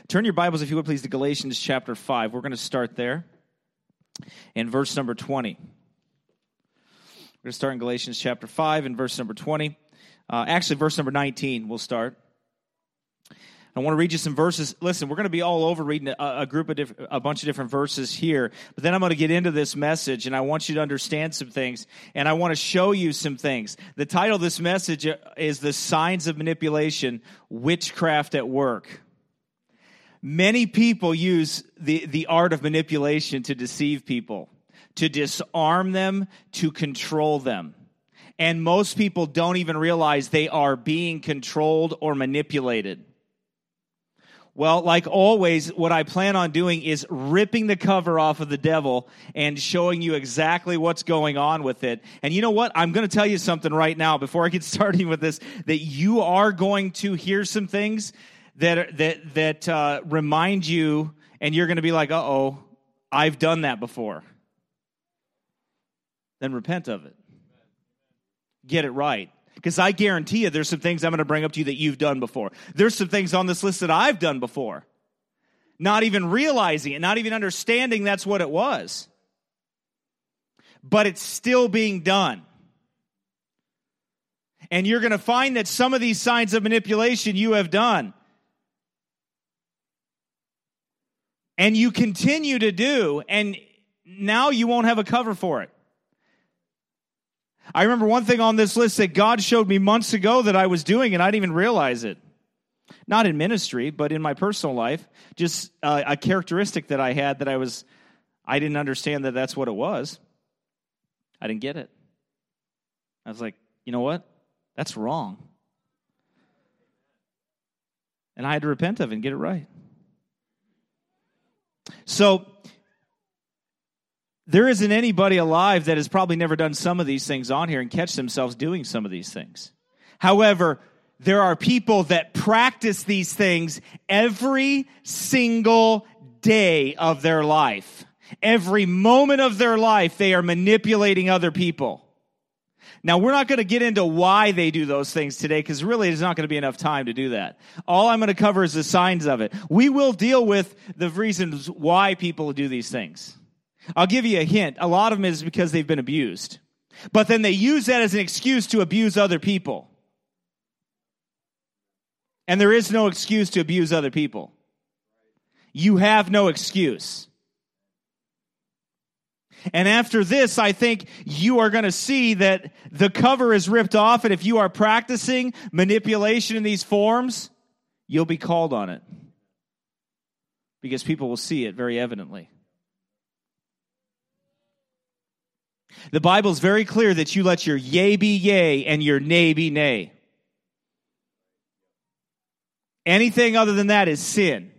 Turn your Bibles, if you would, please, to Galatians chapter 5. We're going to start there in verse number 20. We're going to start in Galatians chapter 5 and verse number 20. Actually, verse number 19 we'll start. I want to read you some verses. Listen, we're going to be all over reading a bunch of different verses here, but then I'm going to get into this message, and I want you to understand some things, and I want to show you some things. The title of this message is The Signs of Manipulation, Witchcraft at Work. Many people use the art of manipulation to deceive people, to disarm them, to control them. And most people don't even realize they are being controlled or manipulated. Well, like always, what I plan on doing is ripping the cover off of the devil and showing you exactly what's going on with it. And you know what? I'm going to tell you something right now before I get started with this, that you are going to hear some things that remind you, and you're going to be like, uh-oh, I've done that before. Then repent of it. Get it right. Because I guarantee you there's some things I'm going to bring up to you that you've done before. There's some things on this list that I've done before. Not even realizing it, not even understanding that's what it was. But it's still being done. And you're going to find that some of these signs of manipulation you have done. And you continue to do, and now you won't have a cover for it. I remember one thing on this list that God showed me months ago that I was doing, and I didn't even realize it. Not in ministry, but in my personal life. Just a characteristic that I had that I didn't understand that that's what it was. I didn't get it. I was like, you know what? That's wrong. And I had to repent of it and get it right. So, there isn't anybody alive that has probably never done some of these things on here and catch themselves doing some of these things. However, there are people that practice these things every single day of their life. Every moment of their life, they are manipulating other people. Now, we're not going to get into why they do those things today, because really there's not going to be enough time to do that. All I'm going to cover is the signs of it. We will deal with the reasons why people do these things. I'll give you a hint. A lot of them is because they've been abused. But then they use that as an excuse to abuse other people. And there is no excuse to abuse other people. You have no excuse. And after this, I think you are going to see that the cover is ripped off, and if you are practicing manipulation in these forms, you'll be called on it. Because people will see it very evidently. The Bible is very clear that you let your yea be yea and your nay be nay. Anything other than that is sin.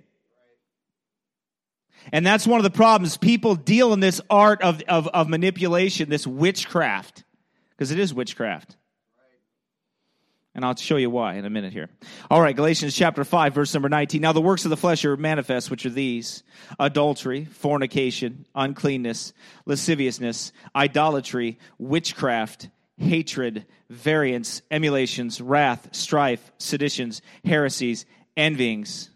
And that's one of the problems. People deal in this art of manipulation, this witchcraft, because it is witchcraft. And I'll show you why in a minute here. All right, Galatians chapter 5, verse number 19. Now the works of the flesh are manifest, which are these: adultery, fornication, uncleanness, lasciviousness, idolatry, witchcraft, hatred, variance, emulations, wrath, strife, seditions, heresies, envyings,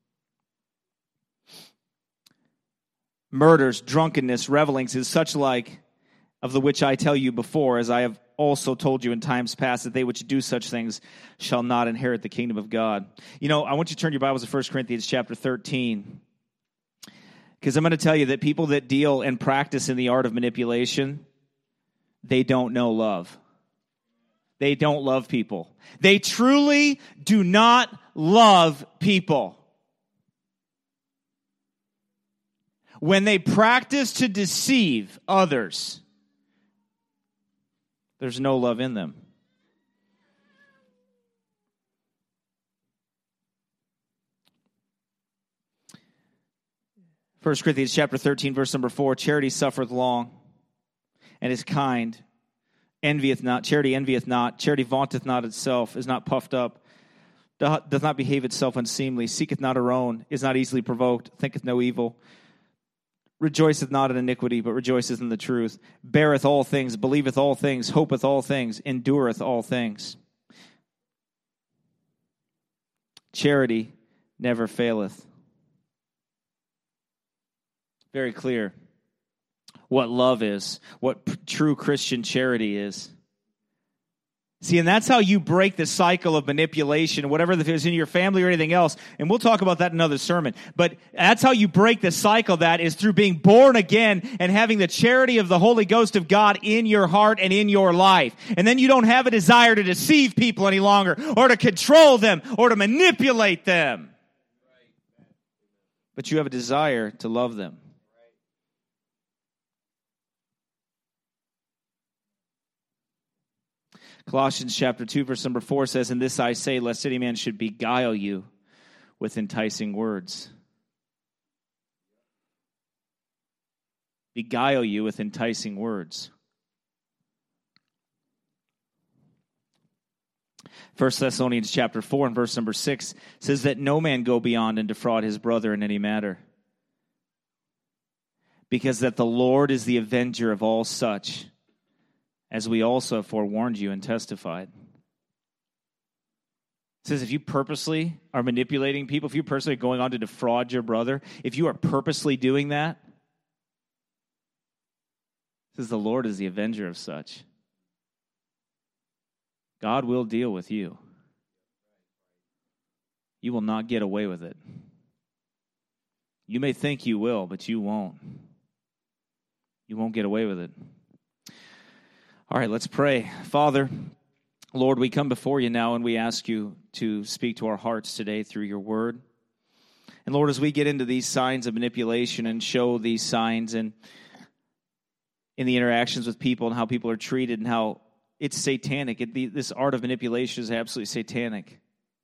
murders, drunkenness, revelings, and such like, of the which I tell you before, as I have also told you in times past, that they which do such things shall not inherit the kingdom of God. You know, I want you to turn your Bibles to 1 Corinthians chapter 13, because I'm going to tell you that people that deal and practice in the art of manipulation, they don't know love. They don't love people. They truly do not love people. When they practice to deceive others, there's no love in them. First Corinthians chapter 13, verse number 4, charity suffereth long and is kind, envieth not, charity envieth not, charity vaunteth not itself, is not puffed up, doth not behave itself unseemly, seeketh not her own, is not easily provoked, thinketh no evil, rejoiceth not in iniquity, but rejoiceth in the truth, beareth all things, believeth all things, hopeth all things, endureth all things. Charity never faileth. Very clear what love is, what true Christian charity is. See, and that's how you break the cycle of manipulation, whatever it is in your family or anything else. And we'll talk about that in another sermon. But that's how you break the cycle. That is through being born again and having the charity of the Holy Ghost of God in your heart and in your life. And then you don't have a desire to deceive people any longer or to control them or to manipulate them. But you have a desire to love them. Colossians chapter 2, verse number 4 says, "And this I say, lest any man should beguile you with enticing words." Beguile you with enticing words. 1 Thessalonians chapter 4 and verse number 6 says that no man go beyond and defraud his brother in any matter, because that the Lord is the avenger of all such, as we also have forewarned you and testified. It says if you purposely are manipulating people, if you're purposely going on to defraud your brother, if you are purposely doing that, it says the Lord is the avenger of such. God will deal with you. You will not get away with it. You may think you will, but you won't. You won't get away with it. All right, let's pray. Father, Lord, we come before you now and we ask you to speak to our hearts today through your word. And Lord, as we get into these signs of manipulation and show these signs and in the interactions with people and how people are treated and how it's satanic. This art of manipulation is absolutely satanic.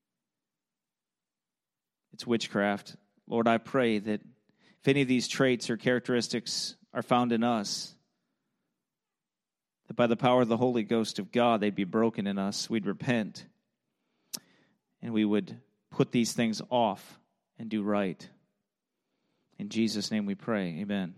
It's witchcraft. Lord, I pray that if any of these traits or characteristics are found in us, that by the power of the Holy Ghost of God, they'd be broken in us. We'd repent, and we would put these things off and do right. In Jesus' name we pray. Amen.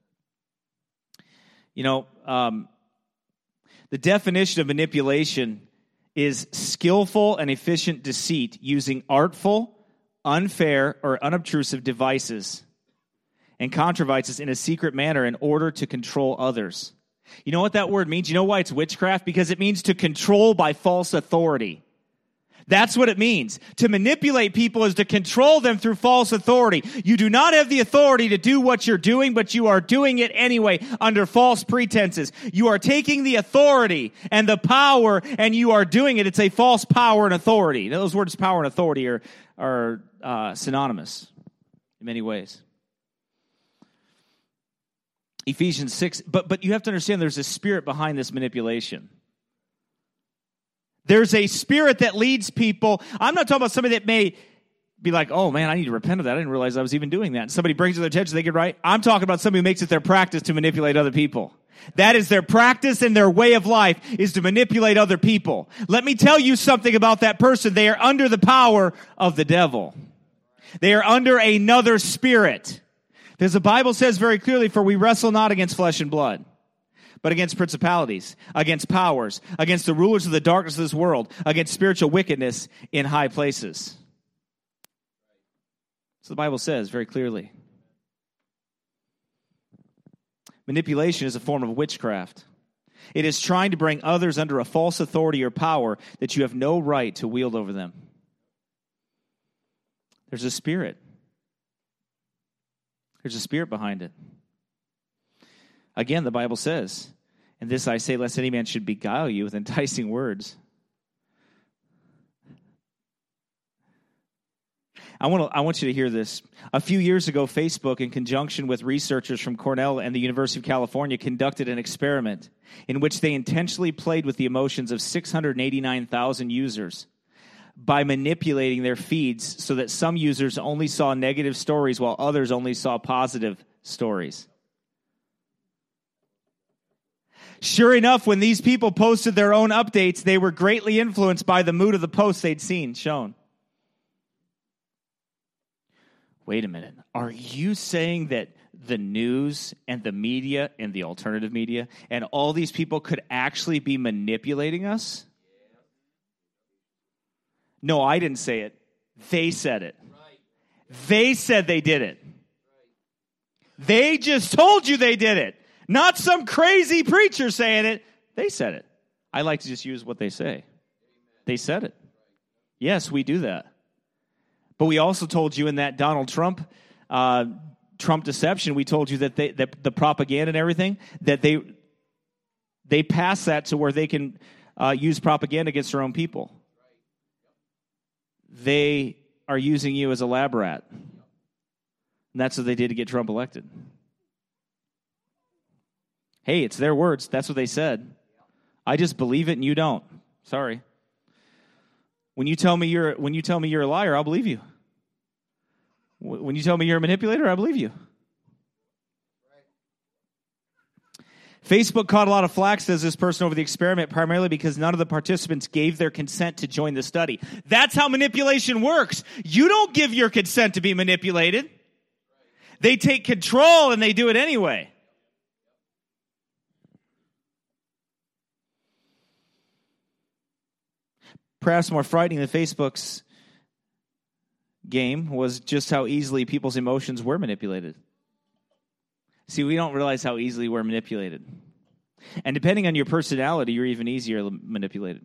You know, the definition of manipulation is skillful and efficient deceit using artful, unfair, or unobtrusive devices and contrivances in a secret manner in order to control others. You know what that word means? You know why it's witchcraft? Because it means to control by false authority. That's what it means. To manipulate people is to control them through false authority. You do not have the authority to do what you're doing, but you are doing it anyway under false pretenses. You are taking the authority and the power, and you are doing it. It's a false power and authority. Now, those words, power and authority, are synonymous in many ways. Ephesians 6, but you have to understand there's a spirit behind this manipulation. There's a spirit that leads people. I'm not talking about somebody that may be like, oh man, I need to repent of that. I didn't realize I was even doing that. And somebody brings it to their attention, they get right. I'm talking about somebody who makes it their practice to manipulate other people. That is their practice and their way of life is to manipulate other people. Let me tell you something about that person. They are under the power of the devil. They are under another spirit. Because the Bible says very clearly, for we wrestle not against flesh and blood, but against principalities, against powers, against the rulers of the darkness of this world, against spiritual wickedness in high places. So the Bible says very clearly. Manipulation is a form of witchcraft. It is trying to bring others under a false authority or power that you have no right to wield over them. There's a spirit. There's a spirit behind it. Again, the Bible says, and this I say, lest any man should beguile you with enticing words. I want you to hear this. A few years ago, Facebook, in conjunction with researchers from Cornell and the University of California, conducted an experiment in which they intentionally played with the emotions of 689,000 users by manipulating their feeds so that some users only saw negative stories while others only saw positive stories. Sure enough, when these people posted their own updates, they were greatly influenced by the mood of the posts they'd shown. Wait a minute. Are you saying that the news and the media and the alternative media and all these people could actually be manipulating us? No, I didn't say it. They said it. They said they did it. They just told you they did it. Not some crazy preacher saying it. They said it. I like to just use what they say. They said it. Yes, we do that. But we also told you in that Donald Trump deception, we told you that the propaganda and everything, that they pass that to where they can use propaganda against their own people. They are using you as a lab rat. And that's what they did to get Trump elected. Hey, it's their words. That's what they said. I just believe it and you don't. Sorry. When you tell me you're a liar, I'll believe you. When you tell me you're a manipulator, I believe you. Facebook caught a lot of flack, says this person, over the experiment, primarily because none of the participants gave their consent to join the study. That's how manipulation works. You don't give your consent to be manipulated. They take control and they do it anyway. Perhaps more frightening than Facebook's game was just how easily people's emotions were manipulated. See, we don't realize how easily we're manipulated. And depending on your personality, you're even easier manipulated.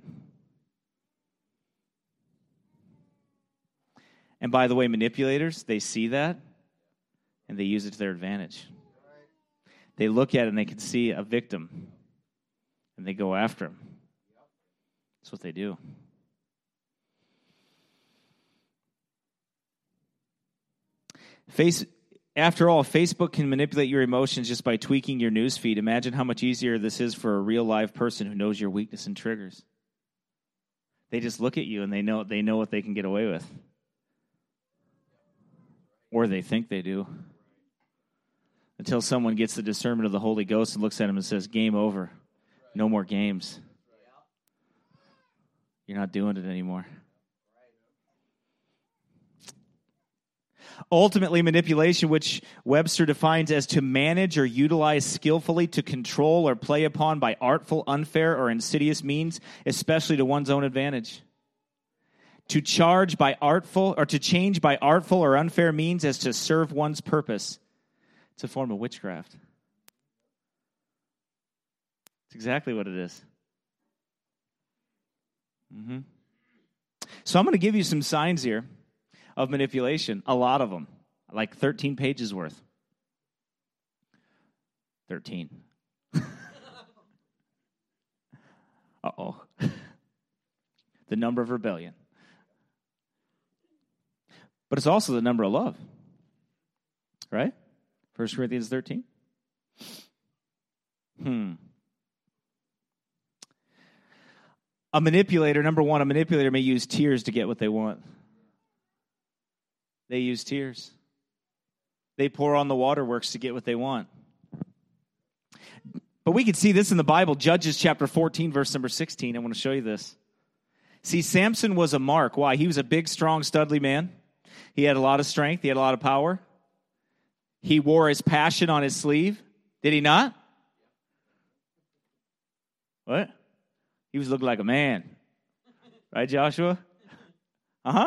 And by the way, manipulators, they see that and they use it to their advantage. They look at it and they can see a victim and they go after him. That's what they do. After all, Facebook can manipulate your emotions just by tweaking your news feed. Imagine how much easier this is for a real live person who knows your weakness and triggers. They just look at you and they know what they can get away with. Or they think they do. Until someone gets the discernment of the Holy Ghost and looks at him and says, game over. No more games. You're not doing it anymore. Ultimately, manipulation, which Webster defines as to manage or utilize skillfully to control or play upon by artful, unfair, or insidious means, especially to one's own advantage. To change by artful or unfair means as to serve one's purpose. It's a form of witchcraft. It's exactly what it is. So I'm going to give you some signs here of manipulation, a lot of them, like 13 pages worth. 13. Uh-oh. The number of rebellion. But it's also the number of love. Right? 1 Corinthians 13. A manipulator may use tears to get what they want. They use tears. They pour on the waterworks to get what they want. But we can see this in the Bible, Judges chapter 14, verse number 16. I want to show you this. See, Samson was a mark. Why? He was a big, strong, studly man. He had a lot of strength. He had a lot of power. He wore his passion on his sleeve. Did he not? What? He was looking like a man. Right, Joshua? Uh-huh.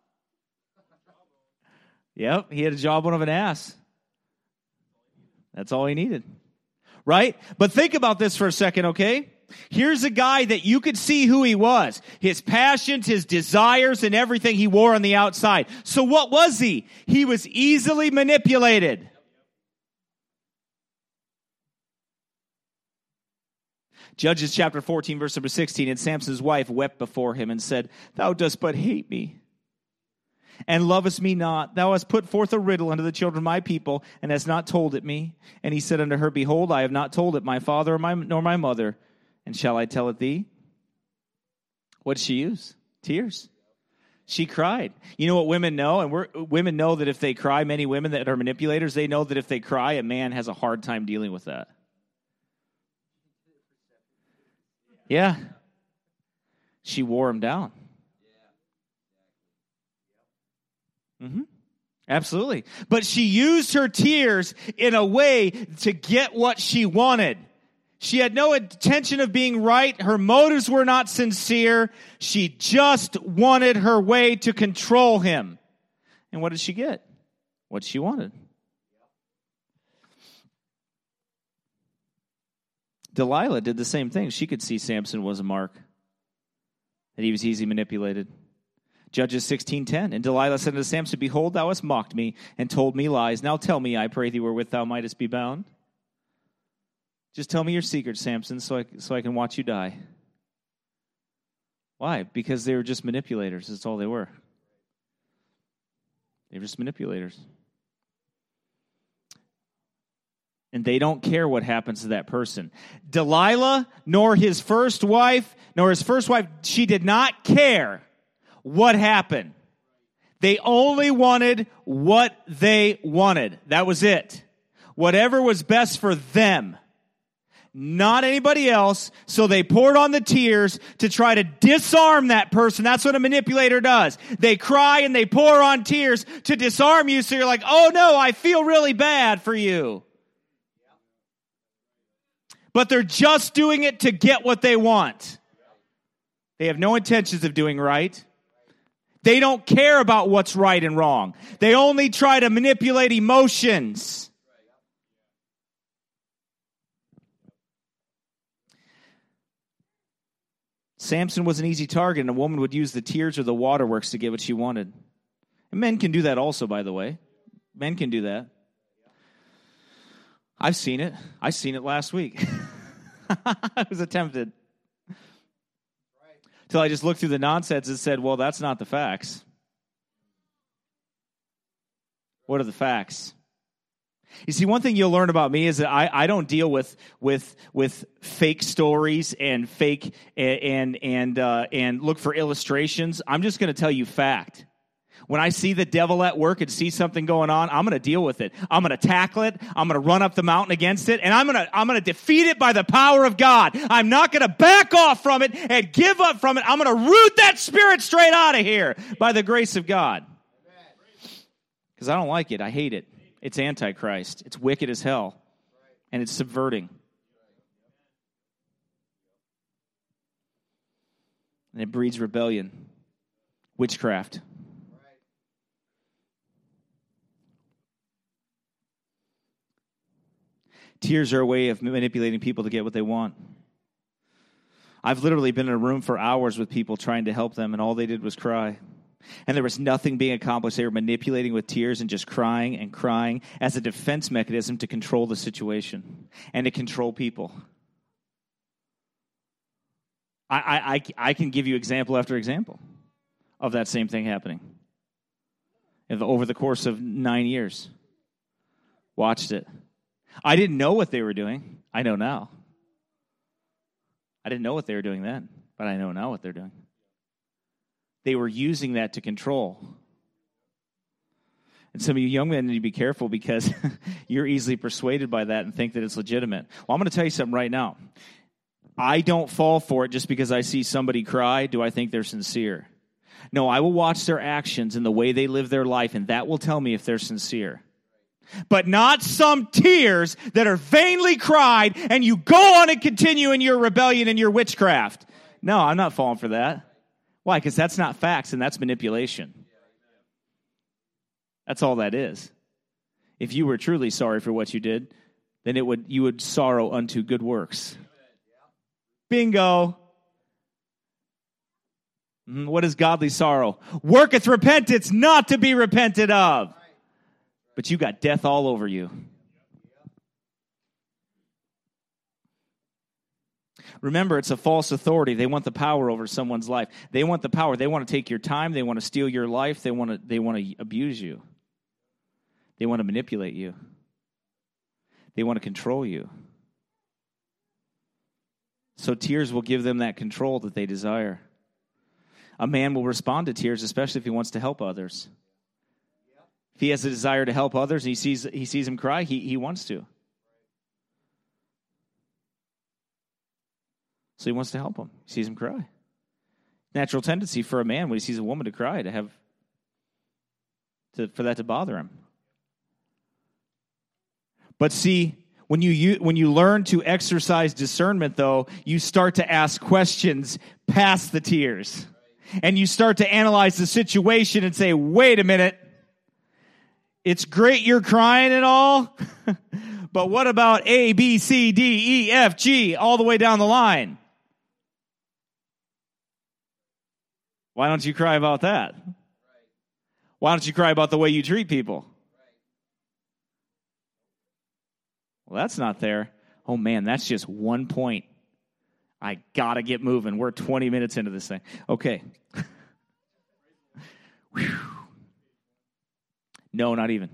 Yep, he had a jawbone of an ass. That's all he needed. Right? But think about this for a second, okay? Here's a guy that you could see who he was. His passions, his desires, and everything he wore on the outside. So what was he? He was easily manipulated. Judges chapter 14, verse number 16, and Samson's wife wept before him and said, "Thou dost but hate me, and lovest me not. Thou hast put forth a riddle unto the children of my people, and hast not told it me." And he said unto her, "Behold, I have not told it my father nor my mother, and shall I tell it thee?" What did she use? Tears. She cried. You know what women know? And women know that if they cry, many women that are manipulators, they know that if they cry, a man has a hard time dealing with that. Yeah. She wore him down. Absolutely. But she used her tears in a way to get what she wanted. She had no intention of being right. Her motives were not sincere. She just wanted her way to control him. And what did she get? What she wanted. Delilah did the same thing. She could see Samson was a mark, that he was easily manipulated. Judges 16:10. And Delilah said unto Samson, Behold, thou hast mocked me and told me lies. Now tell me, I pray thee, wherewith thou mightest be bound. Just tell me your secret, Samson, so I can watch you die. Why? Because they were just manipulators. That's all they were. They were just manipulators. And they don't care what happens to that person. Delilah, nor his first wife, she did not care what happened. They only wanted what they wanted. That was it. Whatever was best for them. Not anybody else. So they poured on the tears to try to disarm that person. That's what a manipulator does. They cry and they pour on tears to disarm you. So you're like, oh no, I feel really bad for you. But they're just doing it to get what they want. They have no intentions of doing right. They don't care about what's right and wrong. They only try to manipulate emotions. Samson was an easy target, and a woman would use the tears or the waterworks to get what she wanted. And men can do that also, by the way. Men can do that. I've seen it. I seen it last week. I was tempted. Till I just looked through the nonsense and said, well, that's not the facts. What are the facts? You see, one thing you'll learn about me is that I don't deal with fake stories and fake and look for illustrations. I'm just going to tell you fact. When I see the devil at work and see something going on, I'm going to deal with it. I'm going to tackle it. I'm going to run up the mountain against it, and I'm going to defeat it by the power of God. I'm not going to back off from it and give up from it. I'm going to root that spirit straight out of here by the grace of God. Because I don't like it. I hate it. It's antichrist. It's wicked as hell, and it's subverting. And it breeds rebellion, witchcraft. Tears are a way of manipulating people to get what they want. I've literally been in a room for hours with people trying to help them, and all they did was cry. And there was nothing being accomplished. They were manipulating with tears and just crying and crying as a defense mechanism to control the situation and to control people. I can give you example after example of that same thing happening over the course of 9 years. Watched it. I didn't know what they were doing. I know now. I didn't know what they were doing then, but I know now what they're doing. They were using that to control. And some of you young men need to be careful because you're easily persuaded by that and think that it's legitimate. Well, I'm going to tell you something right now. I don't fall for it just because I see somebody cry. Do I think they're sincere? No, I will watch their actions and the way they live their life, and that will tell me if they're sincere. But not some tears that are vainly cried, and you go on and continue in your rebellion and your witchcraft. No, I'm not falling for that. Why? Because that's not facts, and that's manipulation. That's all that is. If you were truly sorry for what you did, then you would sorrow unto good works. Bingo. What is godly sorrow? Worketh repentance, not to be repented of. But you got death all over you. Remember, it's a false authority. They want the power over someone's life. They want the power. They want to take your time. They want to steal your life. They want to abuse you. They want to manipulate you. They want to control you. So tears will give them that control that they desire. A man will respond to tears, especially if he wants to help others. If he has a desire to help others and he sees him cry, he wants to. So he wants to help him. He sees him cry. Natural tendency for a man when he sees a woman to cry for that to bother him. But see, when you learn to exercise discernment, though, you start to ask questions past the tears. And you start to analyze the situation and say, wait a minute. It's great you're crying and all, But what about A, B, C, D, E, F, G, all the way down the line? Why don't you cry about that? Why don't you cry about the way you treat people? Well, that's not there. Oh, man, that's just 1 point. I got to get moving. We're 20 minutes into this thing. Okay. No, not even.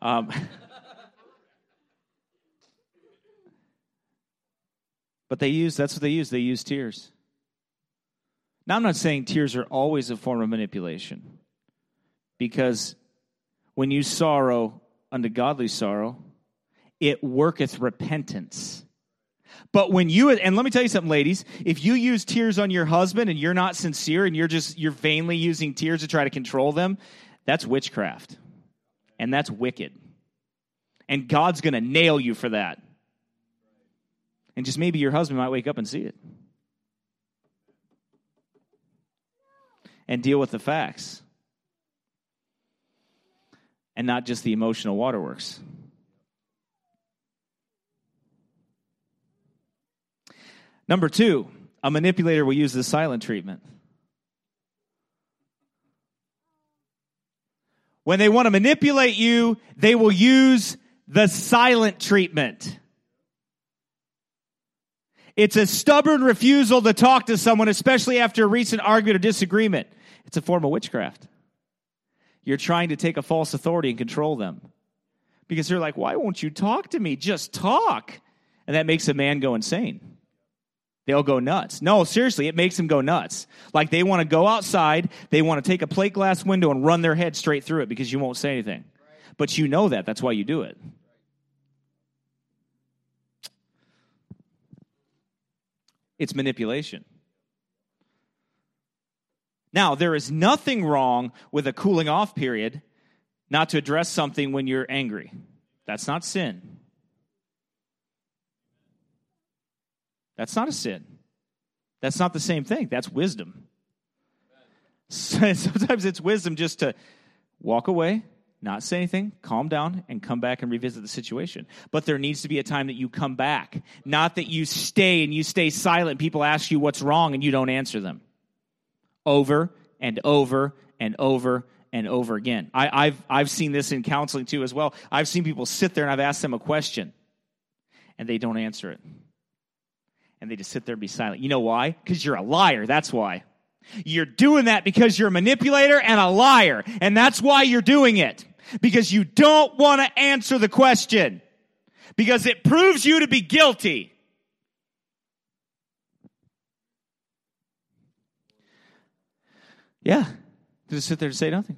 But that's what they use. They use tears. Now, I'm not saying tears are always a form of manipulation. Because when you sorrow unto godly sorrow, it worketh repentance. But when and let me tell you something, ladies, if you use tears on your husband and you're not sincere and you're vainly using tears to try to control them, that's witchcraft. And that's wicked. And God's going to nail you for that. And just maybe your husband might wake up and see it. And deal with the facts. And not just the emotional waterworks. Number 2, a manipulator will use the silent treatment. When they want to manipulate you, they will use the silent treatment. It's a stubborn refusal to talk to someone, especially after a recent argument or disagreement. It's a form of witchcraft. You're trying to take a false authority and control them. Because they're like, why won't you talk to me? Just talk. And that makes a man go insane. They'll go nuts. No, seriously, it makes them go nuts. Like they want to go outside, they want to take a plate glass window and run their head straight through it because you won't say anything. But you know that. That's why you do it. It's manipulation. Now, there is nothing wrong with a cooling off period not to address something when you're angry. That's not sin. That's not a sin. That's not the same thing. That's wisdom. Sometimes it's wisdom just to walk away, not say anything, calm down, and come back and revisit the situation. But there needs to be a time that you come back. Not that you stay silent. People ask you what's wrong and you don't answer them. Over and over and over and over again. I've seen this in counseling too as well. I've seen people sit there and I've asked them a question and they don't answer it. And they just sit there and be silent. You know why? Because you're a liar. That's why. You're doing that because you're a manipulator and a liar. And that's why you're doing it. Because you don't want to answer the question. Because it proves you to be guilty. Yeah. Just sit there and say nothing.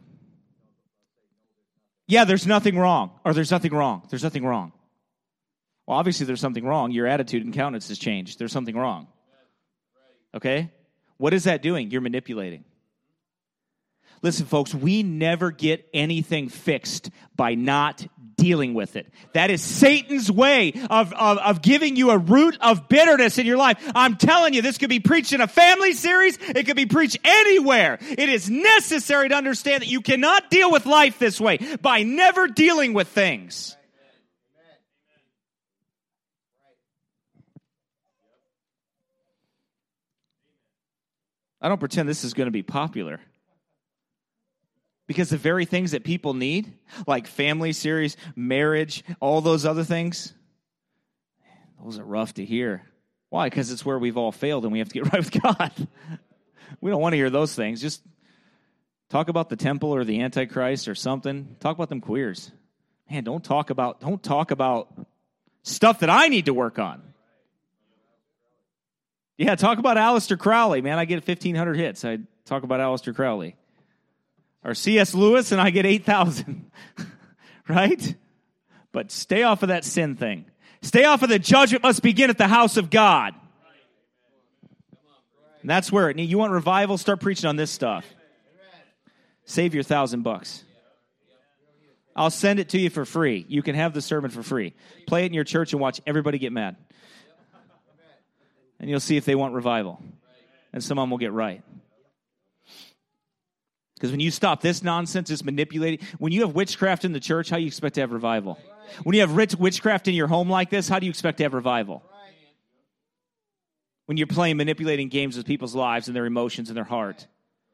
Yeah, there's nothing wrong. Or there's nothing wrong. There's nothing wrong. Well, obviously there's something wrong. Your attitude and countenance has changed. There's something wrong. Okay? What is that doing? You're manipulating. Listen, folks, we never get anything fixed by not dealing with it. That is Satan's way of giving you a root of bitterness in your life. I'm telling you, this could be preached in a family series. It could be preached anywhere. It is necessary to understand that you cannot deal with life this way by never dealing with things. I don't pretend this is going to be popular. Because the very things that people need, like family series, marriage, all those other things, those are rough to hear. Why? Because it's where we've all failed and we have to get right with God. We don't want to hear those things. Just talk about the temple or the Antichrist or something. Talk about them queers. Man, don't talk about stuff that I need to work on. Yeah, talk about Aleister Crowley. Man, I get 1,500 hits. I talk about Aleister Crowley. Or C.S. Lewis, and I get 8,000. Right? But stay off of that sin thing. Stay off of the judgment must begin at the house of God. And that's where you want revival? Start preaching on this stuff. Save your $1,000. I'll send it to you for free. You can have the sermon for free. Play it in your church and watch everybody get mad. And you'll see if they want revival. And some of them will get right. Because when you stop this nonsense, this manipulating, when you have witchcraft in the church, how do you expect to have revival? When you have witchcraft in your home like this, how do you expect to have revival? When you're playing manipulating games with people's lives and their emotions and their heart.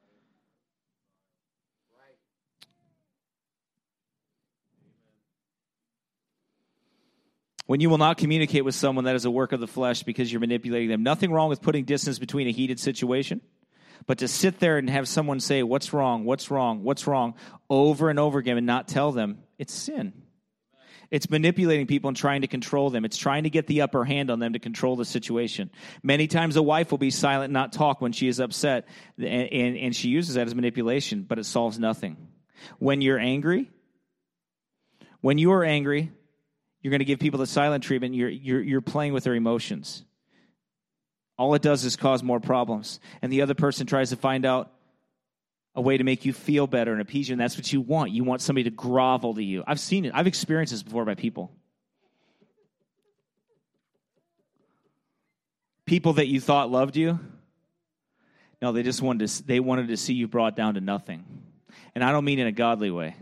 When you will not communicate with someone, that is a work of the flesh because you're manipulating them. Nothing wrong with putting distance between a heated situation, but to sit there and have someone say, what's wrong, what's wrong, what's wrong, over and over again and not tell them, it's sin. It's manipulating people and trying to control them. It's trying to get the upper hand on them to control the situation. Many times a wife will be silent and not talk when she is upset, and she uses that as manipulation, but it solves nothing. When you are angry, you're going to give people the silent treatment. You're playing with their emotions. All it does is cause more problems. And the other person tries to find out a way to make you feel better and appease you, and that's what you want. You want somebody to grovel to you. I've seen it. I've experienced this before by people. People that you thought loved you, no, they just wanted to see you brought down to nothing. And I don't mean in a godly way.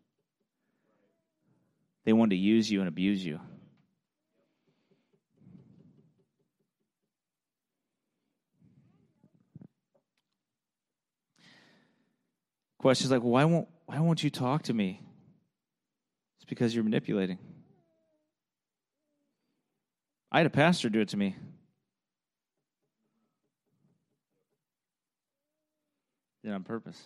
They wanted to use you and abuse you. Questions like, well, why won't you talk to me? It's because you're manipulating. I had a pastor do it to me. Did it on purpose.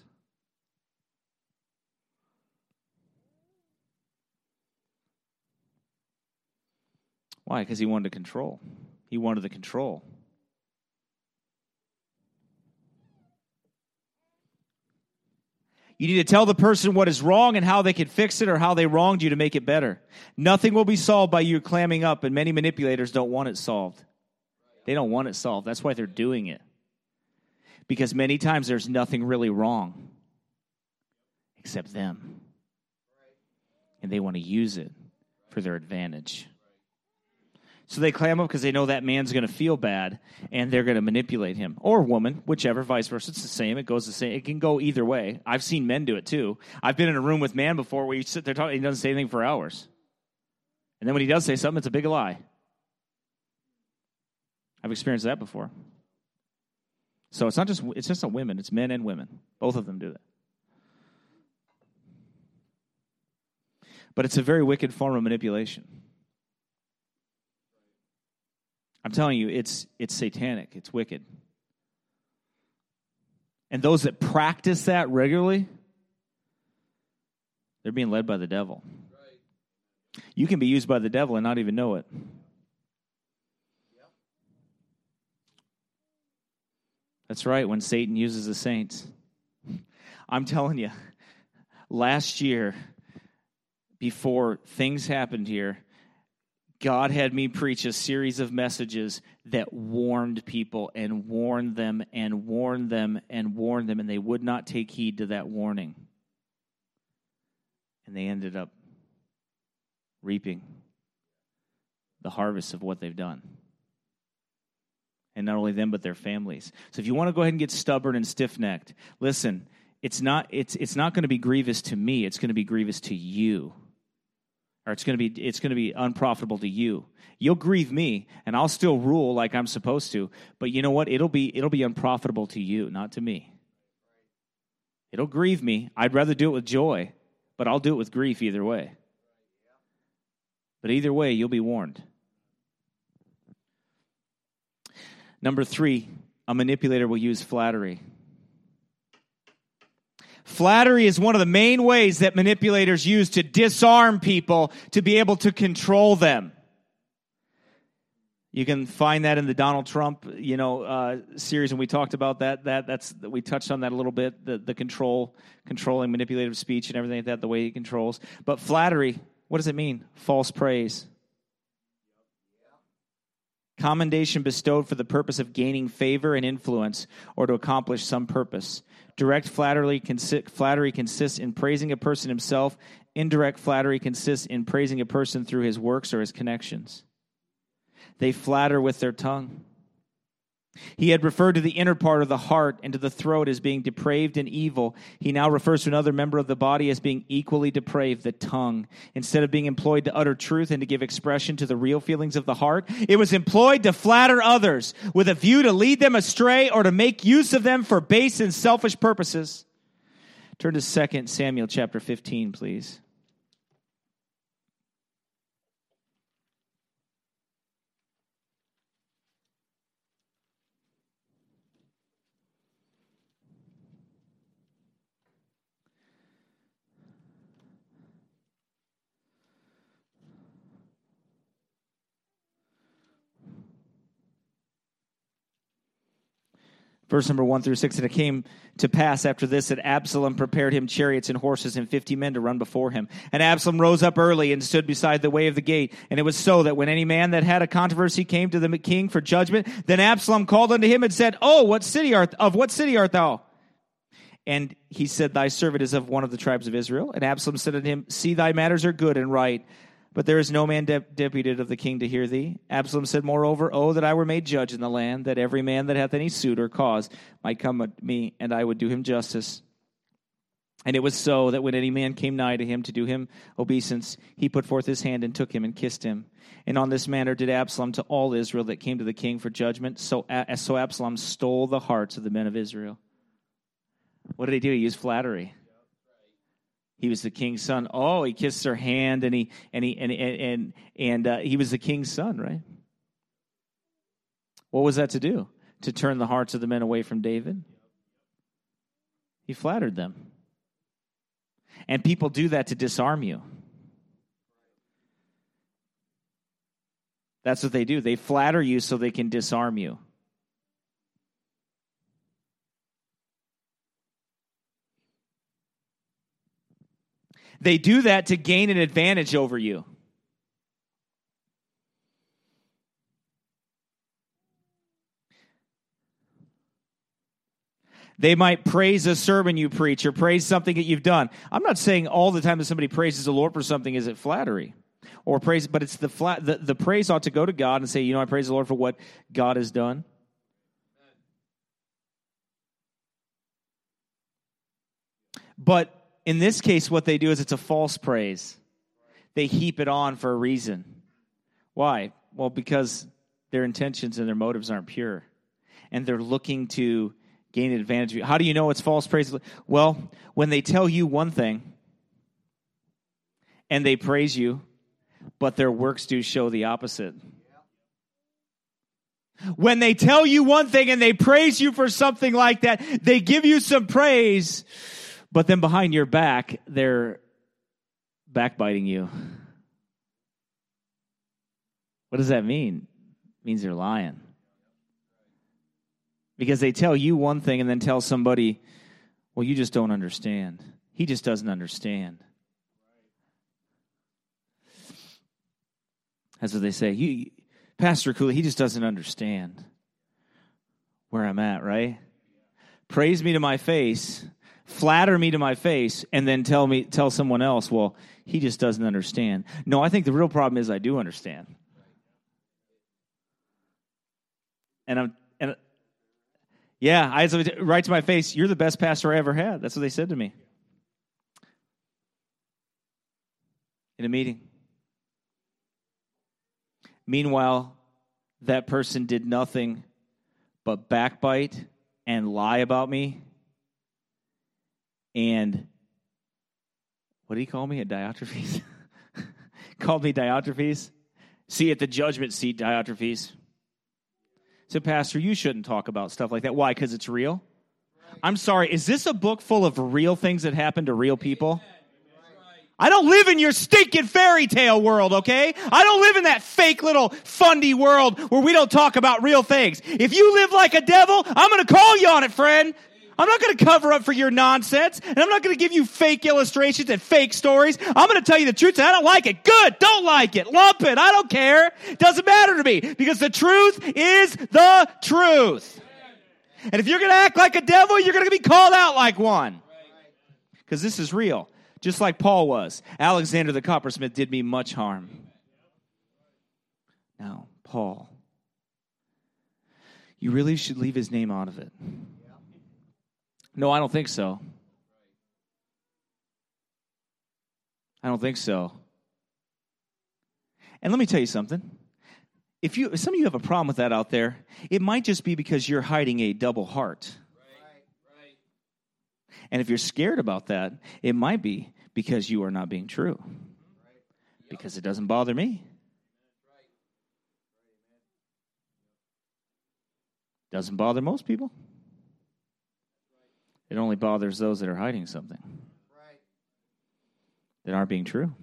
Why? Because he wanted to control. He wanted the control. You need to tell the person what is wrong and how they can fix it or how they wronged you to make it better. Nothing will be solved by you clamming up, and many manipulators don't want it solved. They don't want it solved. That's why they're doing it. Because many times there's nothing really wrong except them. And they want to use it for their advantage. So they clam up because they know that man's going to feel bad, and they're going to manipulate him. Or woman, whichever, vice versa. It's the same. It goes the same. It can go either way. I've seen men do it too. I've been in a room with man before where you sit there talking, he doesn't say anything for hours. And then when he does say something, it's a big lie. I've experienced that before. So it's just not women. It's men and women. Both of them do that. But it's a very wicked form of manipulation. I'm telling you, it's satanic. It's wicked. And those that practice that regularly, they're being led by the devil. You can be used by the devil and not even know it. That's right, when Satan uses the saints. I'm telling you, last year, before things happened here, God had me preach a series of messages that warned people and warned them and warned them and warned them, and they would not take heed to that warning. And they ended up reaping the harvest of what they've done. And not only them, but their families. So if you want to go ahead and get stubborn and stiff-necked, listen, it's not going to be grievous to me. It's going to be grievous to you. Or it's going to be unprofitable to you. You'll grieve me, and I'll still rule like I'm supposed to. But you know what? It'll be unprofitable to you, not to me. It'll grieve me. I'd rather do it with joy, but I'll do it with grief either way. But either way, you'll be warned. Number 3, a manipulator will use flattery. Flattery is one of the main ways that manipulators use to disarm people to be able to control them. You can find that in the Donald Trump, series, and we talked about that. We touched on that a little bit. The controlling manipulative speech and everything like that. The way he controls. But flattery, what does it mean? False praise. Commendation bestowed for the purpose of gaining favor and influence or to accomplish some purpose. Direct flattery consists in praising a person himself. Indirect flattery consists in praising a person through his works or his connections. They flatter with their tongue. He had referred to the inner part of the heart and to the throat as being depraved and evil. He now refers to another member of the body as being equally depraved, the tongue. Instead of being employed to utter truth and to give expression to the real feelings of the heart, it was employed to flatter others with a view to lead them astray or to make use of them for base and selfish purposes. Turn to 2 Samuel chapter 15, please. Verse number 1 through 6, and it came to pass after this that Absalom prepared him chariots and horses and 50 men to run before him. And Absalom rose up early and stood beside the way of the gate. And it was so that when any man that had a controversy came to the king for judgment, then Absalom called unto him and said, Oh, what city art thou? And he said, Thy servant is of one of the tribes of Israel. And Absalom said unto him, See, thy matters are good and right, but there is no man deputed of the king to hear thee. Absalom said, Moreover, oh, that I were made judge in the land, that every man that hath any suit or cause might come at me, and I would do him justice. And it was so that when any man came nigh to him to do him obeisance, he put forth his hand and took him and kissed him. And on this manner did Absalom to all Israel that came to the king for judgment. So Absalom stole the hearts of the men of Israel. What did he do? He used flattery. He was the king's son. Oh, he kissed her hand, and he was the king's son, right? What was that to do? To turn the hearts of the men away from David? He flattered them. And people do that to disarm you. That's what they do. They flatter you so they can disarm you. They do that to gain an advantage over you. They might praise a sermon you preach or praise something that you've done. I'm not saying all the time that somebody praises the Lord for something is it flattery or praise, but it's the praise ought to go to God and say, I praise the Lord for what God has done. But in this case, what they do is it's a false praise. They heap it on for a reason. Why? Well, because their intentions and their motives aren't pure. And they're looking to gain an advantage. How do you know it's false praise? Well, when they tell you one thing and they praise you, but their works do show the opposite. When they tell you one thing and they praise you for something like that, they give you some praise, but then behind your back, they're backbiting you. What does that mean? It means they're lying. Because they tell you one thing and then tell somebody, well, you just don't understand. He just doesn't understand. That's what they say. Pastor Cooley, he just doesn't understand where I'm at, right? Praise me to my face, flatter me to my face, and then tell someone else, well, he just doesn't understand. No, I think the real problem is I do understand. I right to my face, you're the best pastor I ever had. That's what they said to me in a meeting. Meanwhile, that person did nothing but backbite and lie about me. And what did he call me? A Diotrephes? Called me Diotrephes. See at the judgment seat, Diotrephes. So, Pastor, you shouldn't talk about stuff like that. Why? Because it's real? Right. I'm sorry, is this a book full of real things that happen to real people? Right. I don't live in your stinking fairy tale world, okay? I don't live in that fake little fundy world where we don't talk about real things. If you live like a devil, I'm going to call you on it, friend. I'm not going to cover up for your nonsense, and I'm not going to give you fake illustrations and fake stories. I'm going to tell you the truth, and I don't like it. Good, don't like it. Lump it. I don't care. It doesn't matter to me, because the truth is the truth. And if you're going to act like a devil, you're going to be called out like one. Because this is real, just like Paul was. Alexander the coppersmith did me much harm. Now, Paul, you really should leave his name out of it. No, I don't think so. I don't think so. And let me tell you something. If some of you have a problem with that out there, it might just be because you're hiding a double heart. Right. And if you're scared about that, it might be because you are not being true. Because it doesn't bother me. Doesn't bother most people. It only bothers those that are hiding something. That aren't being true.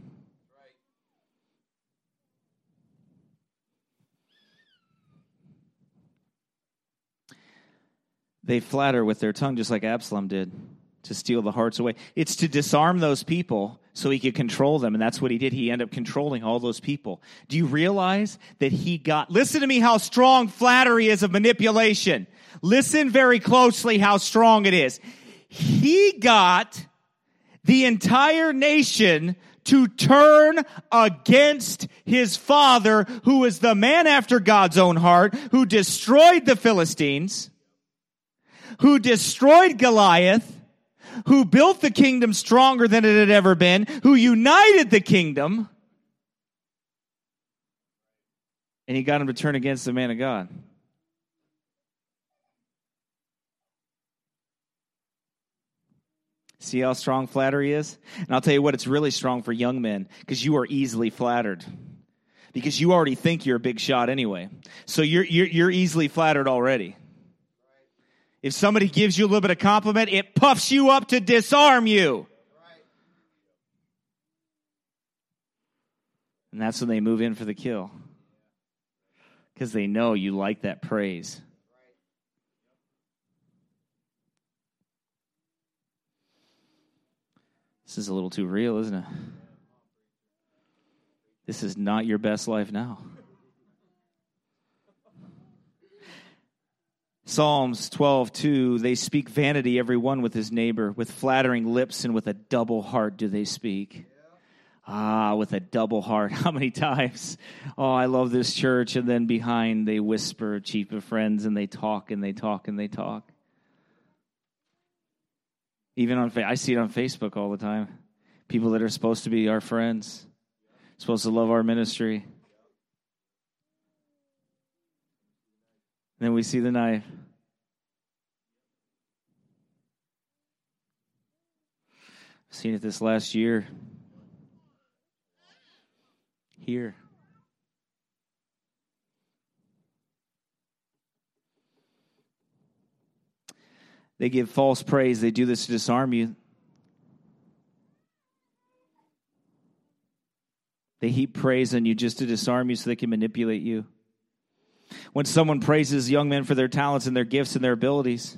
They flatter with their tongue just like Absalom did to steal the hearts away. It's to disarm those people so he could control them, and that's what he did. He ended up controlling all those people. Do you realize that listen to me how strong flattery is of manipulation. Listen very closely how strong it is. He got the entire nation to turn against his father, who is the man after God's own heart, who destroyed the Philistines, who destroyed Goliath, who built the kingdom stronger than it had ever been, who united the kingdom, and he got him to turn against the man of God. See how strong flattery is? And I'll tell you what, it's really strong for young men, because you are easily flattered. Because you already think you're a big shot anyway. So you're easily flattered already. If somebody gives you a little bit of compliment, it puffs you up to disarm you. And that's when they move in for the kill. Because they know you like that praise. This is a little too real, isn't it? This is not your best life now. Psalms 12:2, they speak vanity, every one with his neighbor. With flattering lips and with a double heart do they speak. With a double heart. How many times? Oh, I love this church. And then behind they whisper, cheap of friends, and they talk and they talk and they talk. Even I see it on Facebook all the time. People that are supposed to be our friends, supposed to love our ministry. Then we see the knife. I've seen it this last year. Here. They give false praise. They do this to disarm you. They heap praise on you just to disarm you so they can manipulate you. When someone praises young men for their talents and their gifts and their abilities,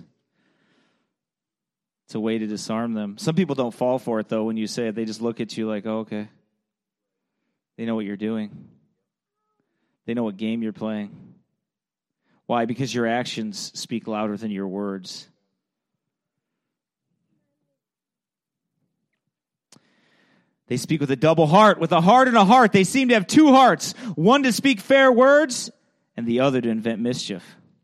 it's a way to disarm them. Some people don't fall for it, though, when you say it. They just look at you like, oh, okay. They know what you're doing. They know what game you're playing. Why? Because your actions speak louder than your words. They speak with a double heart. With a heart and a heart, they seem to have two hearts. One to speak fair words, and the other to invent mischief.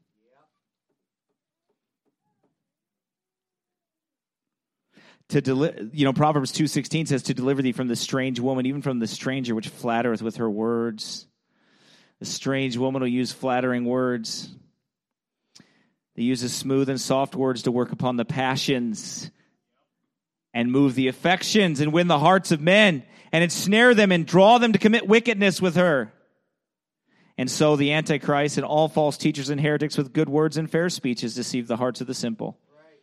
Proverbs 2:16 says, to deliver thee from the strange woman, even from the stranger which flattereth with her words. The strange woman will use flattering words. They use smooth and soft words to work upon the passions and move the affections and win the hearts of men and ensnare them and draw them to commit wickedness with her. And so the Antichrist and all false teachers and heretics with good words and fair speeches deceive the hearts of the simple. Right.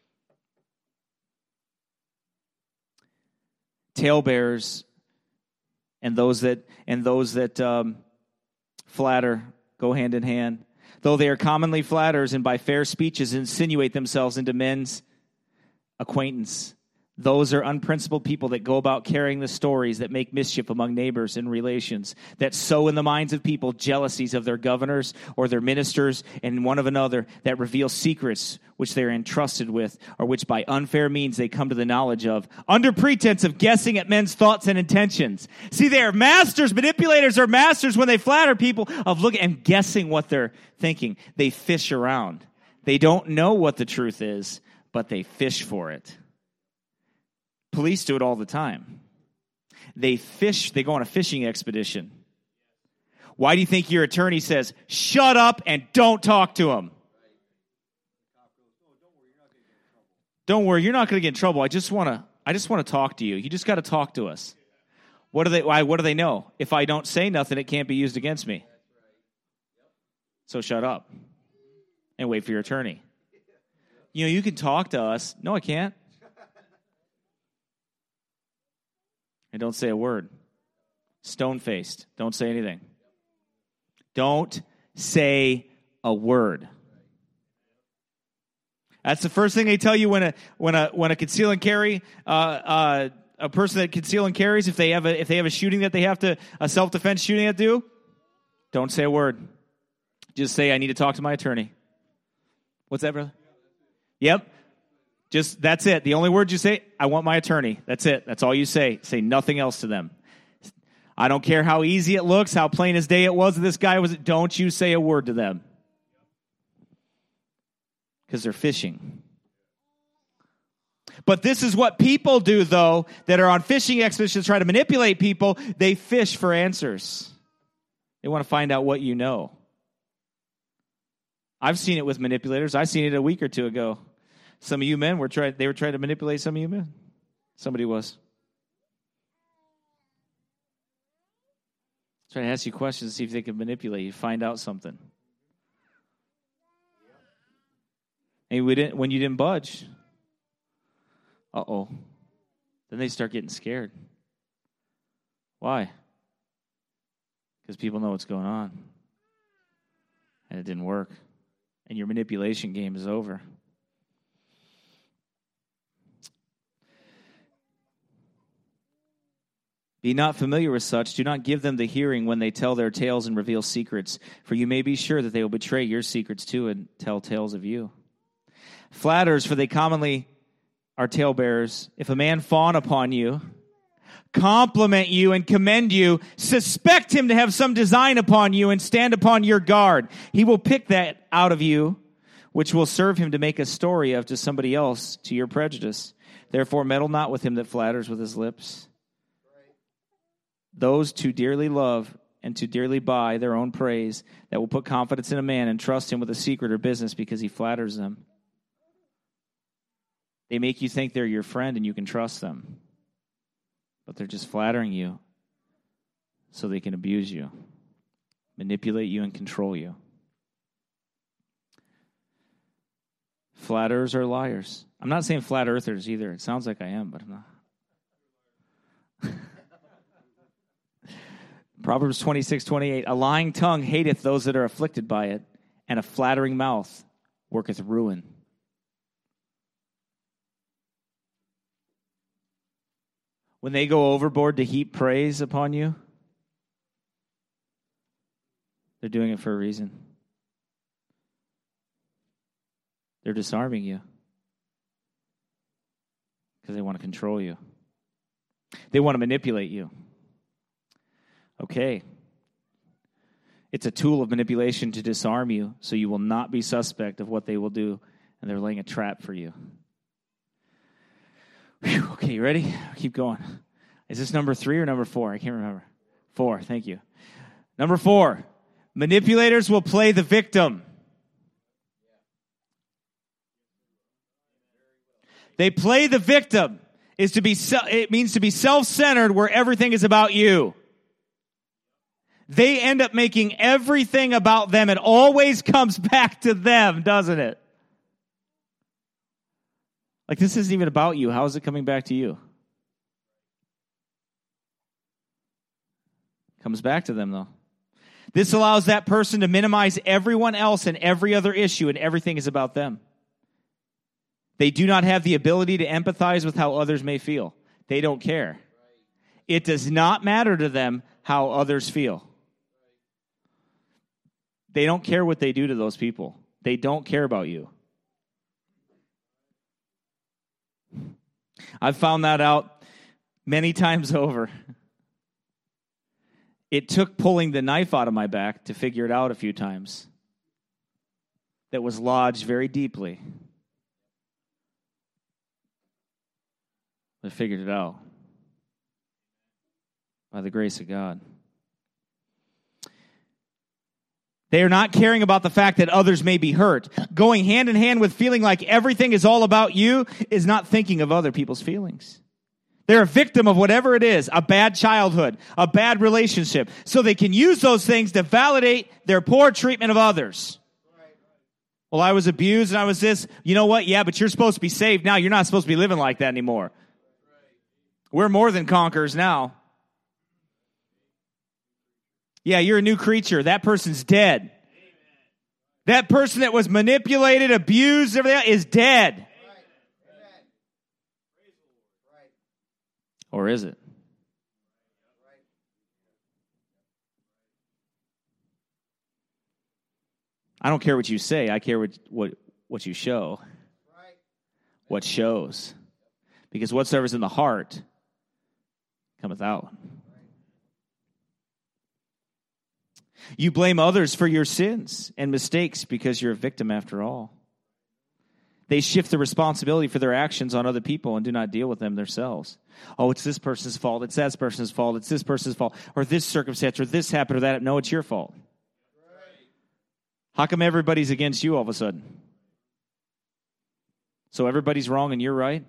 Talebearers and those that flatter go hand in hand. Though they are commonly flatterers and by fair speeches insinuate themselves into men's acquaintance, Those are unprincipled people that go about carrying the stories that make mischief among neighbors and relations, that sow in the minds of people jealousies of their governors or their ministers and one of another, that reveal secrets which they are entrusted with, or which by unfair means they come to the knowledge of, under pretense of guessing at men's thoughts and intentions. See, they are masters. Manipulators are masters when they flatter people of looking and guessing what they're thinking. They fish around. They don't know what the truth is, but they fish for it. Police do it all the time. They fish, they go on a fishing expedition. Why do you think your attorney says, shut up and don't talk to him? Don't worry, you're not going to get in trouble. I just want to talk to you. You just got to talk to us. What do they know? If I don't say nothing, it can't be used against me. So shut up and wait for your attorney. You can talk to us. No, I can't. And don't say a word. Stone-faced. Don't say anything. Don't say a word. That's the first thing they tell you when a conceal and carry a person that conceal and carries, if they have a shooting that they have to, a self-defense shooting that do, don't say a word. Just say, I need to talk to my attorney. What's that, brother? Yep. That's it. The only word you say, I want my attorney. That's it. That's all you say. Say nothing else to them. I don't care how easy it looks, how plain as day it was that this guy was. Don't you say a word to them. Because they're fishing. But this is what people do, though, that are on fishing expeditions to try to manipulate people. They fish for answers. They want to find out what you know. I've seen it with manipulators. I seen it a week or two ago. Some of you men were trying to manipulate some of you men. Somebody was. Trying to ask you questions to see if they can manipulate you, find out something. And when you didn't budge, then they start getting scared. Why? Because people know what's going on. And it didn't work. And your manipulation game is over. Be not familiar with such. Do not give them the hearing when they tell their tales and reveal secrets, for you may be sure that they will betray your secrets too and tell tales of you. Flatterers, for they commonly are talebearers. If a man fawn upon you, compliment you and commend you, suspect him to have some design upon you and stand upon your guard. He will pick that out of you, which will serve him to make a story of to somebody else to your prejudice. Therefore, meddle not with him that flatters with his lips. Those too dearly love and too dearly buy their own praise, that will put confidence in a man and trust him with a secret or business because he flatters them. They make you think they're your friend and you can trust them. But they're just flattering you so they can abuse you, manipulate you, and control you. Flatterers are liars. I'm not saying flat earthers either. It sounds like I am, but I'm not. Proverbs 26:28, a lying tongue hateth those that are afflicted by it, and a flattering mouth worketh ruin. When they go overboard to heap praise upon you, they're doing it for a reason. They're disarming you because they want to control you. They want to manipulate you. Okay. It's a tool of manipulation to disarm you so you will not be suspect of what they will do, and they're laying a trap for you. Whew, okay, you ready? Keep going. Is this number 3 or number 4? I can't remember. 4, thank you. Number 4, manipulators will play the victim. They play the victim. It means to be self-centered where everything is about you. They end up making everything about them. It always comes back to them, doesn't it? Like, this isn't even about you. How is it coming back to you? Comes back to them, though. This allows that person to minimize everyone else and every other issue, and everything is about them. They do not have the ability to empathize with how others may feel. They don't care. It does not matter to them how others feel. They don't care what they do to those people. They don't care about you. I've found that out many times over. It took pulling the knife out of my back to figure it out a few times. That was lodged very deeply. I figured it out by the grace of God. They are not caring about the fact that others may be hurt. Going hand in hand with feeling like everything is all about you is not thinking of other people's feelings. They're a victim of whatever it is, a bad childhood, a bad relationship, so they can use those things to validate their poor treatment of others. Well, I was abused and I was this. You know what? Yeah, but you're supposed to be saved now. You're not supposed to be living like that anymore. We're more than conquerors now. Yeah, you're a new creature. That person's dead. That person that was manipulated, abused, everything is dead. Or is it? I don't care what you say. I care what you show. What shows. Because whatsoever's in the heart cometh out. You blame others for your sins and mistakes because you're a victim after all. They shift the responsibility for their actions on other people and do not deal with them themselves. Oh, it's this person's fault. It's that person's fault. It's this person's fault. Or this circumstance, or this happened, or that. No, it's your fault. How come everybody's against you all of a sudden? So everybody's wrong and you're right?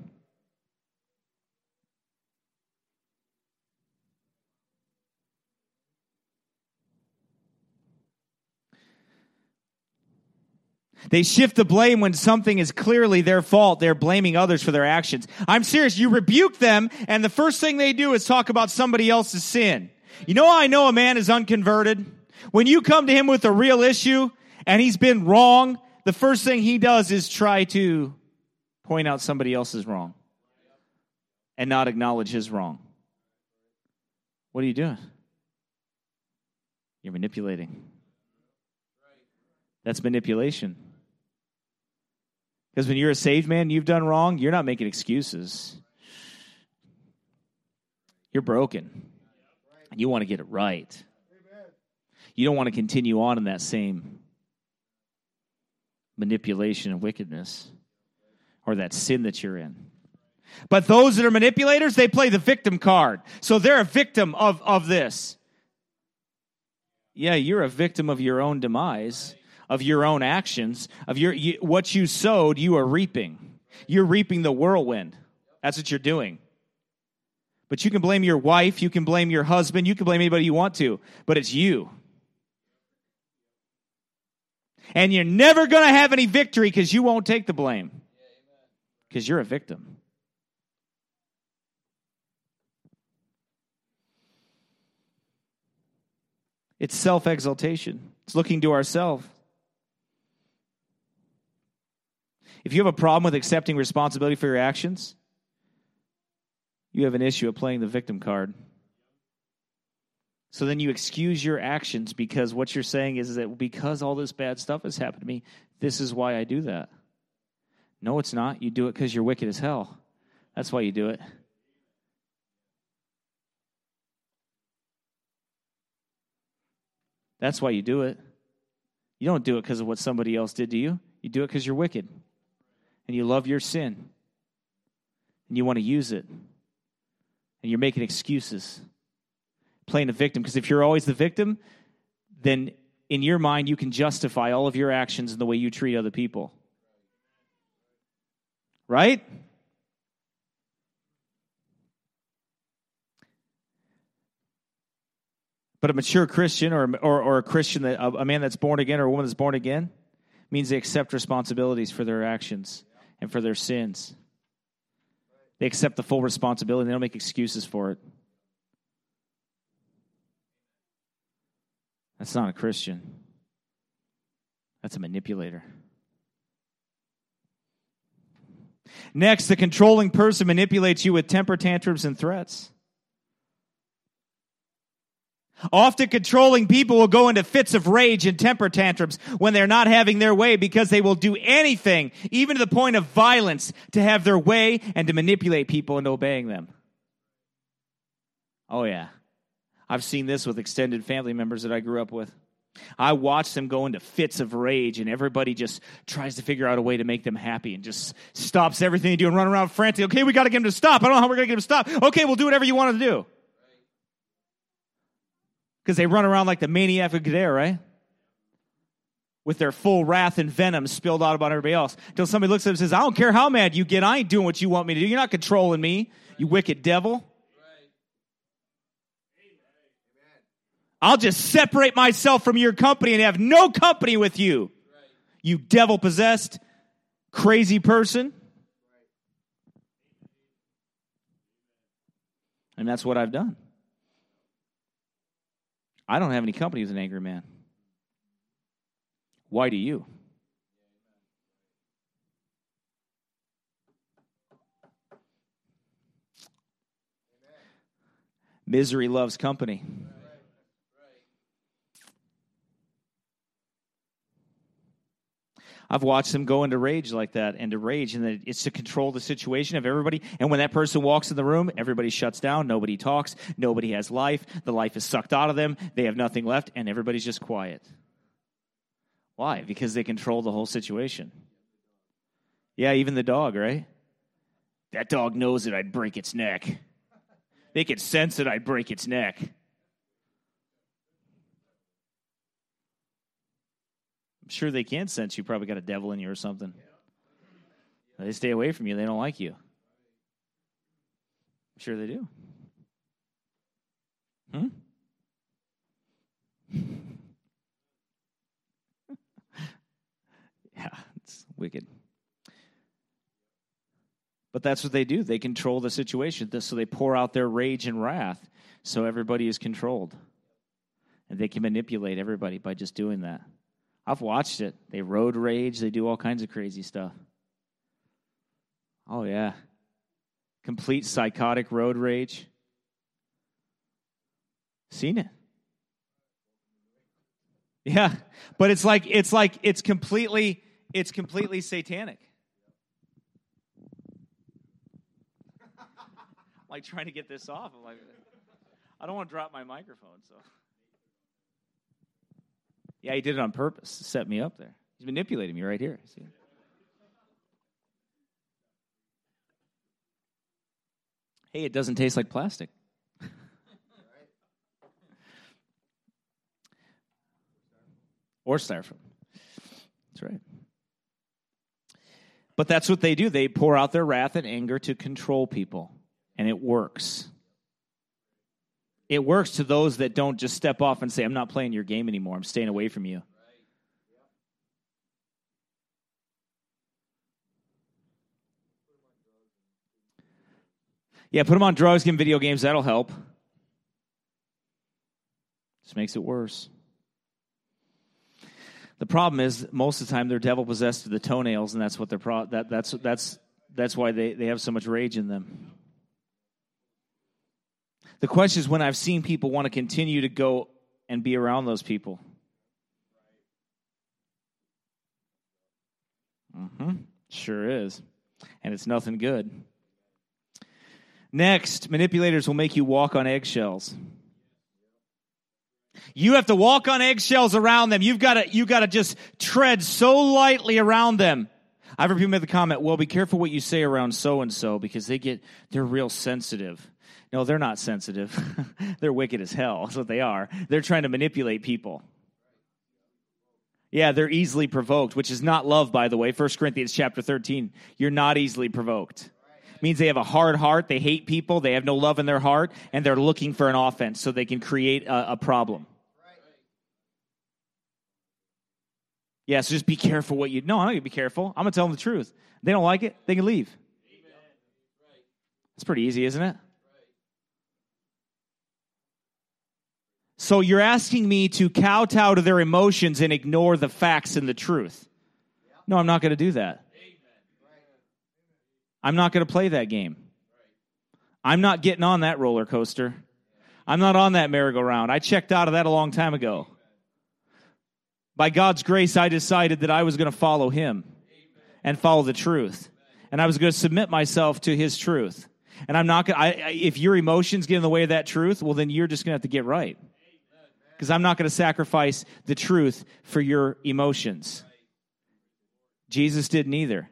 They shift the blame when something is clearly their fault. They're blaming others for their actions. I'm serious. You rebuke them, and the first thing they do is talk about somebody else's sin. You know how I know a man is unconverted? When you come to him with a real issue, and he's been wrong, the first thing he does is try to point out somebody else's wrong and not acknowledge his wrong. What are you doing? You're manipulating. That's manipulation. Because when you're a saved man, you've done wrong, you're not making excuses. You're broken. And you want to get it right. You don't want to continue on in that same manipulation and wickedness or that sin that you're in. But those that are manipulators, they play the victim card. So they're a victim of this. Yeah, you're a victim of your own demise, of your own actions, of what you sowed, you are reaping. You're reaping the whirlwind. That's what you're doing. But you can blame your wife, you can blame your husband, you can blame anybody you want to, but it's you. And you're never going to have any victory because you won't take the blame. Because you're a victim. It's self-exaltation. It's looking to ourselves. If you have a problem with accepting responsibility for your actions, you have an issue of playing the victim card. So then you excuse your actions because what you're saying is that because all this bad stuff has happened to me, this is why I do that. No, it's not. You do it because you're wicked as hell. That's why you do it. That's why you do it. You don't do it because of what somebody else did to you. You do it because you're wicked. And you love your sin. And you want to use it. And you're making excuses. Playing the victim. Because if you're always the victim, then in your mind you can justify all of your actions and the way you treat other people. Right? But a mature Christian or a Christian, a man that's born again or a woman that's born again, means they accept responsibilities for their actions and for their sins. They accept the full responsibility. They don't make excuses for it. That's not a Christian. That's a manipulator. Next, the controlling person manipulates you with temper tantrums and threats. Often controlling people will go into fits of rage and temper tantrums when they're not having their way because they will do anything, even to the point of violence, to have their way and to manipulate people into obeying them. Oh, yeah. I've seen this with extended family members that I grew up with. I watched them go into fits of rage, and everybody just tries to figure out a way to make them happy and just stops everything they do and run around frantic. Okay, we got to get them to stop. I don't know how we're going to get them to stop. Okay, we'll do whatever you want to do. Because they run around like the maniac of Gadara, right? With their full wrath and venom spilled out about everybody else. Until somebody looks at them and says, I don't care how mad you get. I ain't doing what you want me to do. You're not controlling me, you wicked devil. I'll just separate myself from your company and have no company with you. You devil-possessed, crazy person. And that's what I've done. I don't have any company with an angry man. Why do you? Misery loves company. I've watched them go into rage like that, and it's to control the situation of everybody. And when that person walks in the room, everybody shuts down, nobody talks, nobody has life, the life is sucked out of them, they have nothing left, and everybody's just quiet. Why? Because they control the whole situation. Yeah, even the dog, right? That dog knows that I'd break its neck. They could sense that I'd break its neck. I'm sure they can sense you probably got a devil in you or something. They stay away from you. They don't like you. I'm sure they do. Yeah, it's wicked. But that's what they do. They control the situation. So they pour out their rage and wrath so everybody is controlled. And they can manipulate everybody by just doing that. I've watched it. They road rage. They do all kinds of crazy stuff. Oh, yeah. Complete psychotic road rage. Seen it. Yeah. But it's completely satanic. I'm like trying to get this off. I'm like, I don't want to drop my microphone, so. Yeah, he did it on purpose to set me up there. He's manipulating me right here. See? Hey, it doesn't taste like plastic. Or styrofoam. That's right. But that's what they do. They pour out their wrath and anger to control people. And it works. It works to those that don't just step off and say, I'm not playing your game anymore. I'm staying away from you. Yeah, put them on drugs, give them video games. That'll help. Just makes it worse. The problem is, most of the time, they're devil-possessed to the toenails, and that's what that's why they have so much rage in them. The question is when I've seen people want to continue to go and be around those people. Sure is. And it's nothing good. Next, manipulators will make you walk on eggshells. You have to walk on eggshells around them. You've got to just tread so lightly around them. I've heard people make the comment, well, be careful what you say around so-and-so because they're real sensitive. No, they're not sensitive. They're wicked as hell. That's what they are. They're trying to manipulate people. Yeah, they're easily provoked, which is not love, by the way. 1 Corinthians chapter 13, you're not easily provoked. It means they have a hard heart, they hate people, they have no love in their heart, and they're looking for an offense so they can create a problem. Yeah, so just be careful what you... No, I'm not going to be careful. I'm going to tell them the truth. If they don't like it, they can leave. It's pretty easy, isn't it? So you're asking me to kowtow to their emotions and ignore the facts and the truth. No, I'm not going to do that. I'm not going to play that game. I'm not getting on that roller coaster. I'm not on that merry-go-round. I checked out of that a long time ago. By God's grace, I decided that I was going to follow him and follow the truth. And I was going to submit myself to his truth. And I'm not going to, if your emotions get in the way of that truth, well, then you're just going to have to get right. Because I'm not going to sacrifice the truth for your emotions. Jesus didn't either.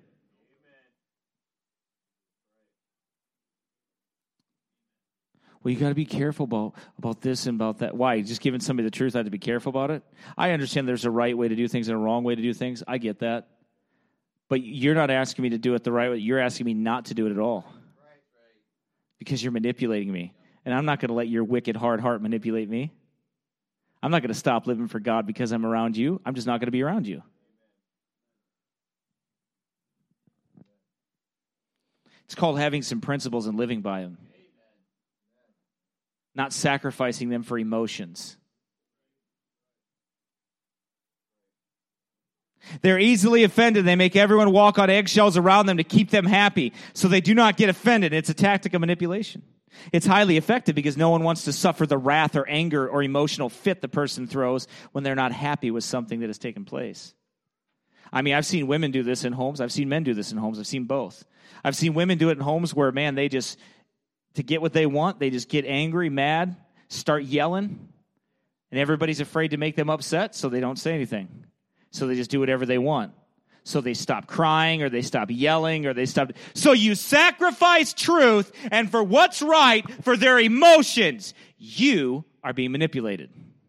Well, you got to be careful about this and about that. Why? Just giving somebody the truth, I have to be careful about it? I understand there's a right way to do things and a wrong way to do things. I get that. But you're not asking me to do it the right way. You're asking me not to do it at all. Because you're manipulating me. And I'm not going to let your wicked, hard heart manipulate me. I'm not going to stop living for God because I'm around you. I'm just not going to be around you. It's called having some principles and living by them. Not sacrificing them for emotions. They're easily offended. They make everyone walk on eggshells around them to keep them happy, so they do not get offended. It's a tactic of manipulation. It's highly effective because no one wants to suffer the wrath or anger or emotional fit the person throws when they're not happy with something that has taken place. I mean, I've seen women do this in homes. I've seen men do this in homes. I've seen both. I've seen women do it in homes where, man, they just, to get what they want, they just get angry, mad, start yelling, and everybody's afraid to make them upset, so they don't say anything. So they just do whatever they want. So they stop crying, or they stop yelling, or they stop. So you sacrifice truth, and for what's right, for their emotions, you are being manipulated.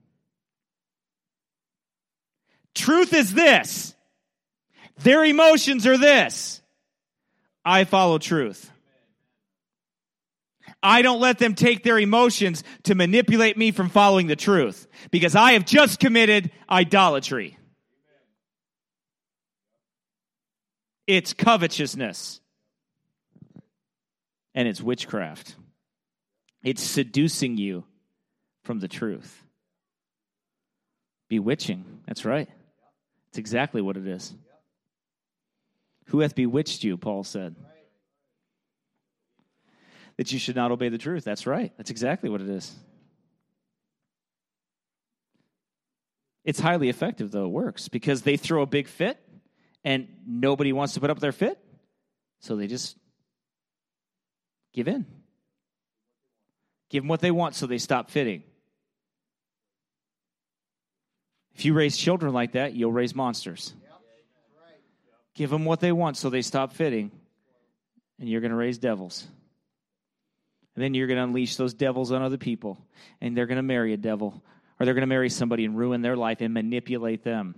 Truth is this. Their emotions are this. I follow truth. I don't let them take their emotions to manipulate me from following the truth, because I have just committed idolatry. It's covetousness. And it's witchcraft. It's seducing you from the truth. Bewitching. That's right. It's exactly what it is. Who hath bewitched you, Paul said? That you should not obey the truth. That's right. That's exactly what it is. It's highly effective, though. It works because they throw a big fit and nobody wants to put up their fit, so they just give in. Give them what they want so they stop fitting. If you raise children like that, you'll raise monsters. Give them what they want so they stop fitting, and you're going to raise devils. And then you're going to unleash those devils on other people, and they're going to marry a devil, or they're going to marry somebody and ruin their life and manipulate them.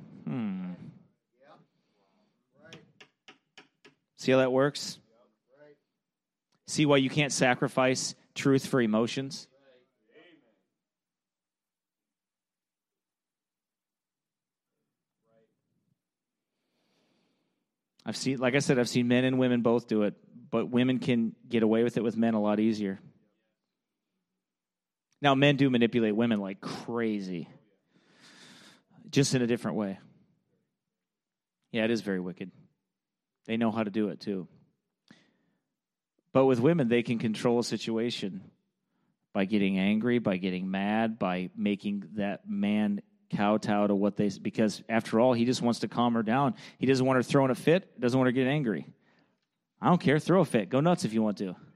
See how that works? See why you can't sacrifice truth for emotions? I've seen men and women both do it, but women can get away with it with men a lot easier. Now, men do manipulate women like crazy, just in a different way. Yeah, it is very wicked. They know how to do it too. But with women, they can control a situation by getting angry, by getting mad, by making that man kowtow to what they... Because after all, he just wants to calm her down. He doesn't want her throwing a fit, doesn't want her to get angry. I don't care, throw a fit. Go nuts if you want to.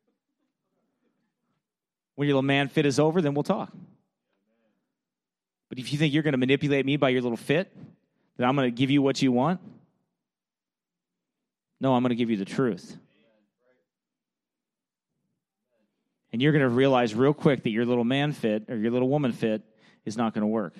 When your little man fit is over, then we'll talk. But if you think you're going to manipulate me by your little fit, that I'm going to give you what you want, no, I'm going to give you the truth. And you're going to realize real quick that your little man fit or your little woman fit is not going to work.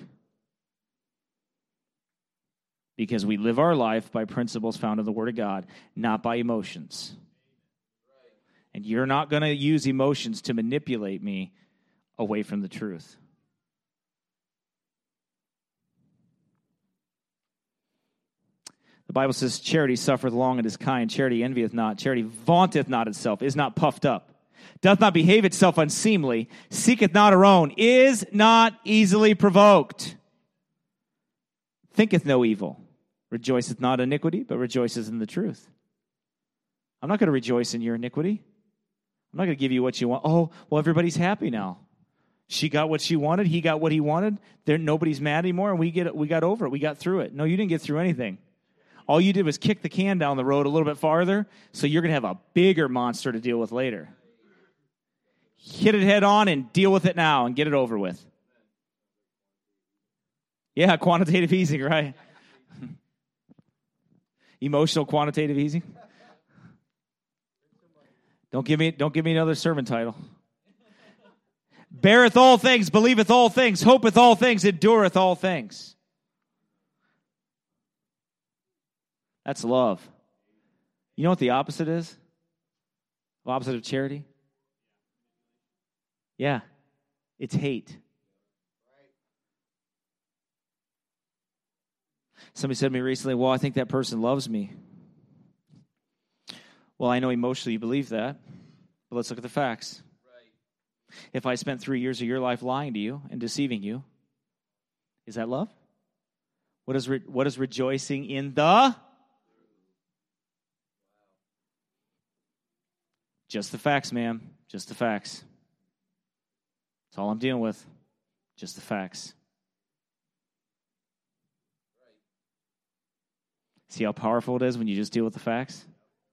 Because we live our life by principles found in the Word of God, not by emotions. And you're not going to use emotions to manipulate me away from the truth. The Bible says, charity suffereth long and is kind. Charity envieth not. Charity vaunteth not itself, is not puffed up, doth not behave itself unseemly, seeketh not her own, is not easily provoked, thinketh no evil, rejoiceth not in iniquity, but rejoiceth in the truth. I'm not going to rejoice in your iniquity. I'm not going to give you what you want. Oh, well, everybody's happy now. She got what she wanted. He got what he wanted. Nobody's mad anymore, and we got over it. We got through it. No, you didn't get through anything. All you did was kick the can down the road a little bit farther, so you're going to have a bigger monster to deal with later. Hit it head on and deal with it now and get it over with. Yeah, quantitative easing, right? Emotional quantitative easing. Don't give me another sermon title. Beareth all things, believeth all things, hopeth all things, endureth all things. That's love. You know what the opposite is? The opposite of charity? Yeah, it's hate. Somebody said to me recently, well, I think that person loves me. Well, I know emotionally you believe that, but let's look at the facts. If I spent 3 years of your life lying to you and deceiving you, is that love? What is rejoicing in the? Just the facts, ma'am. Just the facts. That's all I'm dealing with. Just the facts. See how powerful it is when you just deal with the facts?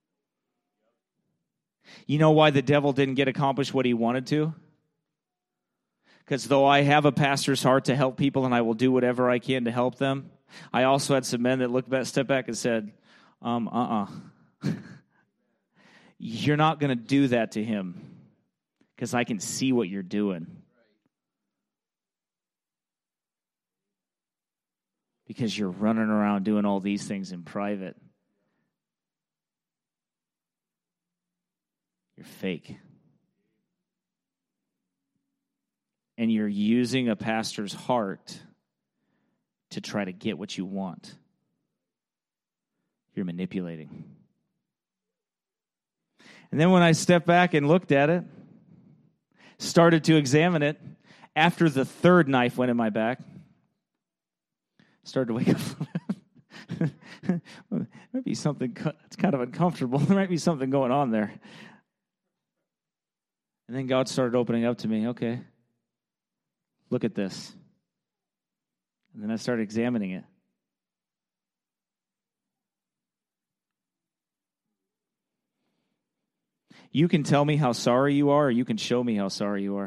You know why the devil didn't get accomplished what he wanted to? Because though I have a pastor's heart to help people and I will do whatever I can to help them, I also had some men that stepped back and said, you're not going to do that to him because I can see what you're doing. Because you're running around doing all these things in private. You're fake. And you're using a pastor's heart to try to get what you want. You're manipulating. And then when I stepped back and looked at it, started to examine it, after the third knife went in my back, started to wake up. There might be something, it's kind of uncomfortable. There might be something going on there. And then God started opening up to me. Okay, look at this. And then I started examining it. You can tell me how sorry you are, or you can show me how sorry you are.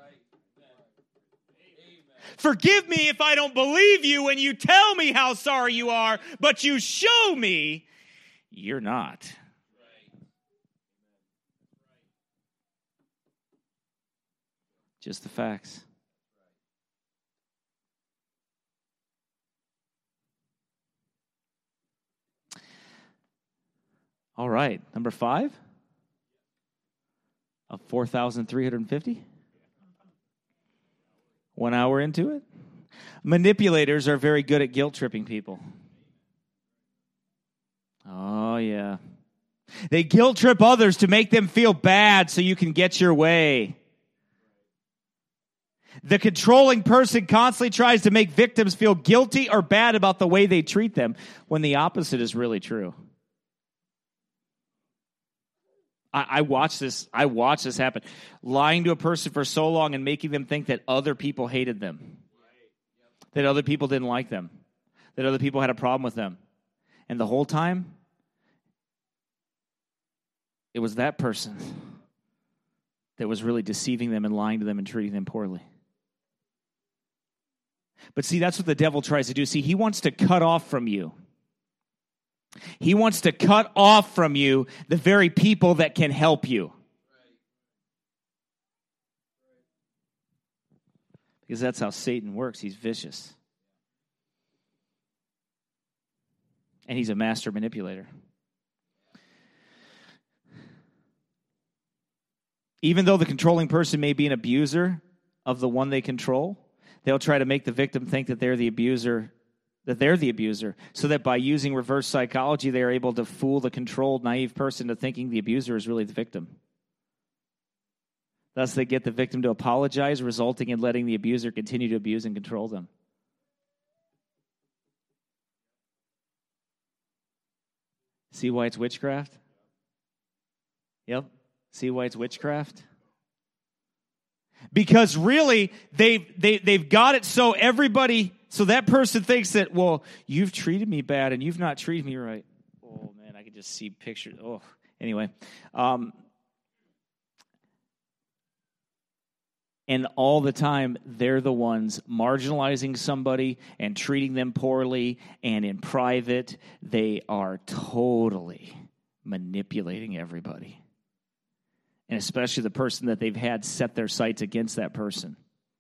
Forgive me if I don't believe you when you tell me how sorry you are, but you show me you're not. Just the facts. All right, number 5 of 4,350. 1 hour into it. Manipulators are very good at guilt-tripping people. Oh, yeah. They guilt-trip others to make them feel bad so you can get your way. The controlling person constantly tries to make victims feel guilty or bad about the way they treat them, when the opposite is really true. I watched this happen. Lying to a person for so long and making them think that other people hated them. That other people didn't like them. That other people had a problem with them. And the whole time, it was that person that was really deceiving them and lying to them and treating them poorly. But see, that's what the devil tries to do. See, he wants to cut off from you. He wants to cut off from you the very people that can help you. Because that's how Satan works. He's vicious. And he's a master manipulator. Even though the controlling person may be an abuser of the one they control, they'll try to make the victim think that they're the abuser, so that by using reverse psychology, they are able to fool the controlled, naive person to thinking the abuser is really the victim. Thus, they get the victim to apologize, resulting in letting the abuser continue to abuse and control them. See why it's witchcraft? Yep. See why it's witchcraft? Because really, they've got it so everybody, so that person thinks that, well, you've treated me bad and you've not treated me right. Oh, man, I can just see pictures. Oh, anyway. And all the time, they're the ones marginalizing somebody and treating them poorly. And in private, they are totally manipulating everybody. And especially the person that they've had set their sights against that person.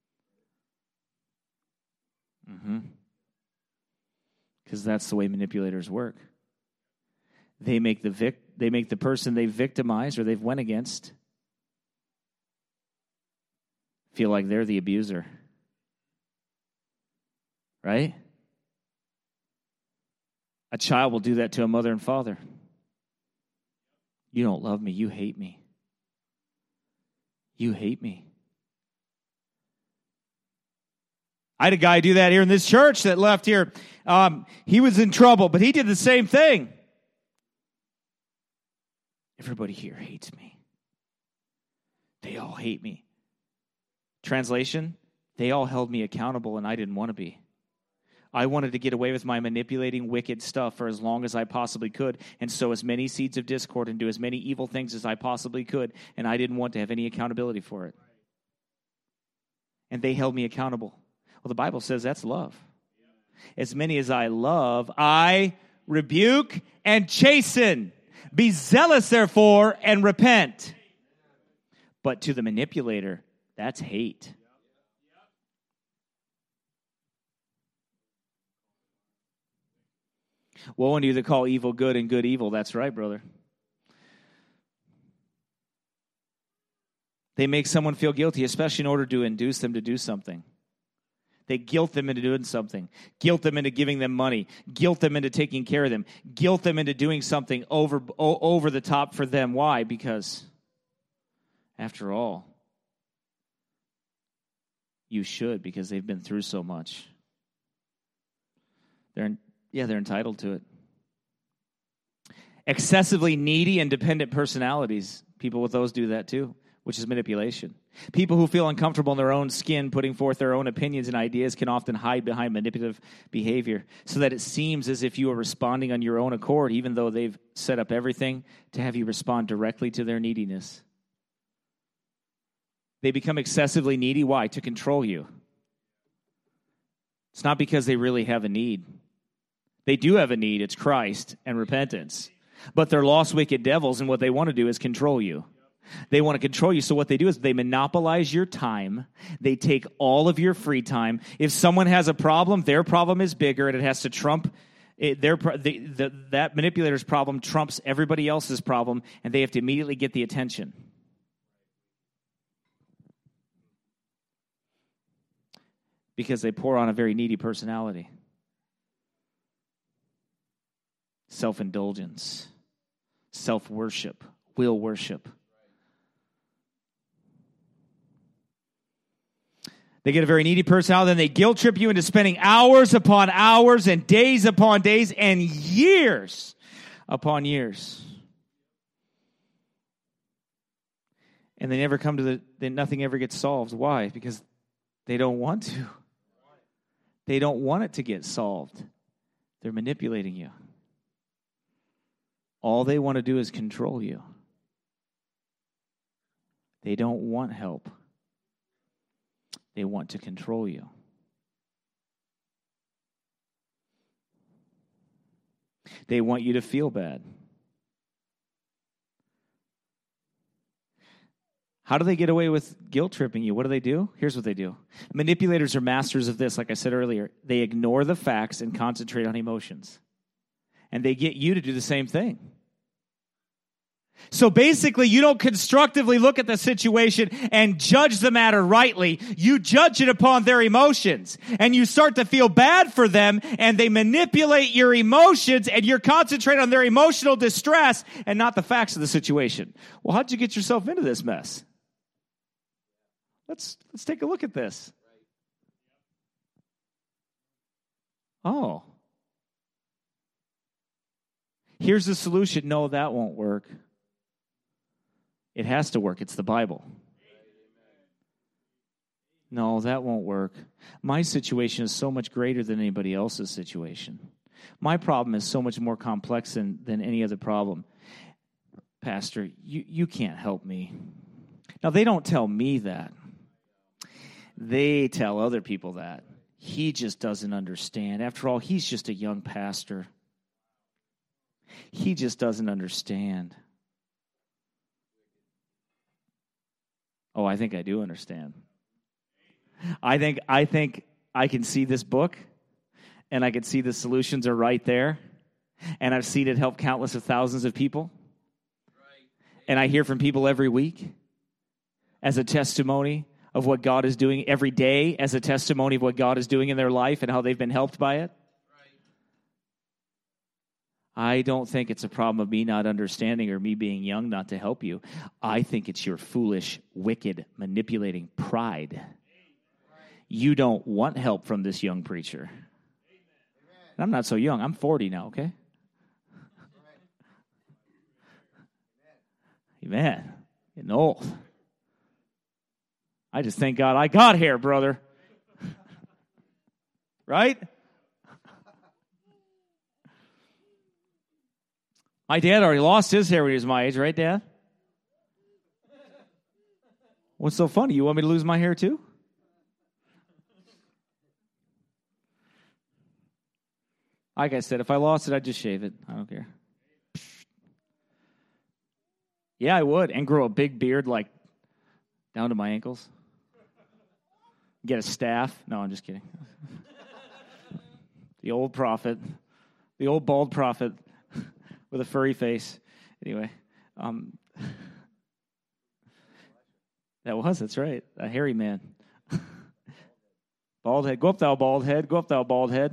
Because that's the way manipulators work. They make the person they've victimized or they've went against feel like they're the abuser. Right? A child will do that to a mother and father. You don't love me. You hate me. You hate me. I had a guy do that here in this church that left here. He was in trouble, but he did the same thing. Everybody here hates me. They all hate me. Translation, they all held me accountable and I didn't want to be. I wanted to get away with my manipulating wicked stuff for as long as I possibly could and sow as many seeds of discord and do as many evil things as I possibly could, and I didn't want to have any accountability for it. And they held me accountable. Well, the Bible says that's love. As many as I love, I rebuke and chasten. Be zealous, therefore, and repent. But to the manipulator, that's hate. Woe unto you that call evil good and good evil. That's right, brother. They make someone feel guilty, especially in order to induce them to do something. They guilt them into doing something. Guilt them into giving them money. Guilt them into taking care of them. Guilt them into doing something over the top for them. Why? Because, after all, you should, because they've been through so much. They're entitled to it. Excessively needy and dependent personalities. People with those do that too, which is manipulation. People who feel uncomfortable in their own skin, putting forth their own opinions and ideas, can often hide behind manipulative behavior so that it seems as if you are responding on your own accord, even though they've set up everything to have you respond directly to their neediness. They become excessively needy. Why? To control you. It's not because they really have a need. They do have a need. It's Christ and repentance. But they're lost, wicked devils, and what they want to do is control you. They want to control you, so what they do is they monopolize your time. They take all of your free time. If someone has a problem, their problem is bigger, and it has to trump that manipulator's problem trumps everybody else's problem, and they have to immediately get the attention. Because they pour on a very needy personality. Self-indulgence, self-worship, will worship. They get a very needy personality, then they guilt trip you into spending hours upon hours and days upon days and years upon years. And they never come to nothing ever gets solved. Why? Because they don't want to. They don't want it to get solved. They're manipulating you. All they want to do is control you. They don't want help. They want to control you. They want you to feel bad. How do they get away with guilt tripping you? What do they do? Here's what they do. Manipulators are masters of this, like I said earlier. They ignore the facts and concentrate on emotions. And they get you to do the same thing. So basically, you don't constructively look at the situation and judge the matter rightly. You judge it upon their emotions. And you start to feel bad for them, and they manipulate your emotions, and you're concentrating on their emotional distress and not the facts of the situation. Well, how'd you get yourself into this mess? Let's take a look at this. Oh. Here's the solution. No, that won't work. It has to work. It's the Bible. No, that won't work. My situation is so much greater than anybody else's situation. My problem is so much more complex than any other problem. Pastor, you can't help me. Now, they don't tell me that. They tell other people that. He just doesn't understand. After all, he's just a young pastor. He just doesn't understand. Oh, I think I do understand. I think I can see this book, and I can see the solutions are right there, and I've seen it help countless of thousands of people, and I hear from people every week as a testimony of what God is doing, every day as a testimony of what God is doing in their life and how they've been helped by it. I don't think it's a problem of me not understanding or me being young not to help you. I think it's your foolish, wicked, manipulating pride. You don't want help from this young preacher. And I'm not so young. I'm 40 now, okay? Amen. Getting old. I just thank God I got hair, brother. Right? My dad already lost his hair when he was my age, right, Dad? What's so funny? You want me to lose my hair too? Like I said, if I lost it, I'd just shave it. I don't care. Yeah, I would. And grow a big beard like down to my ankles. Get a staff. No, I'm just kidding. The old prophet. The old bald prophet with a furry face. Anyway. That's right. A hairy man. Bald head. Go up, thou bald head. Go up, thou bald head.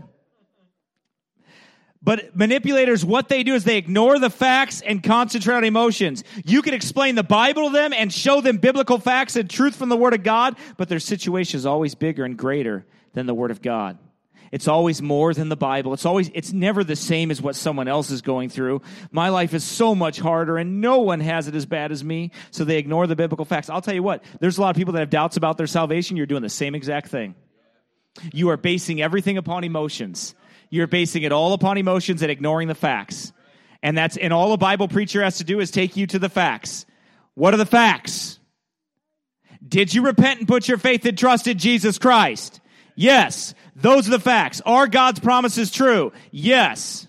But manipulators, what they do is they ignore the facts and concentrate on emotions. You can explain the Bible to them and show them biblical facts and truth from the Word of God, but their situation is always bigger and greater than the Word of God. It's always more than the Bible. It's never the same as what someone else is going through. My life is so much harder, and no one has it as bad as me, so they ignore the biblical facts. I'll tell you what, there's a lot of people that have doubts about their salvation. You're doing the same exact thing. You are basing everything upon emotions. You're basing it all upon emotions and ignoring the facts. And all a Bible preacher has to do is take you to the facts. What are the facts? Did you repent and put your faith and trust in Jesus Christ? Yes. Those are the facts. Are God's promises true? Yes.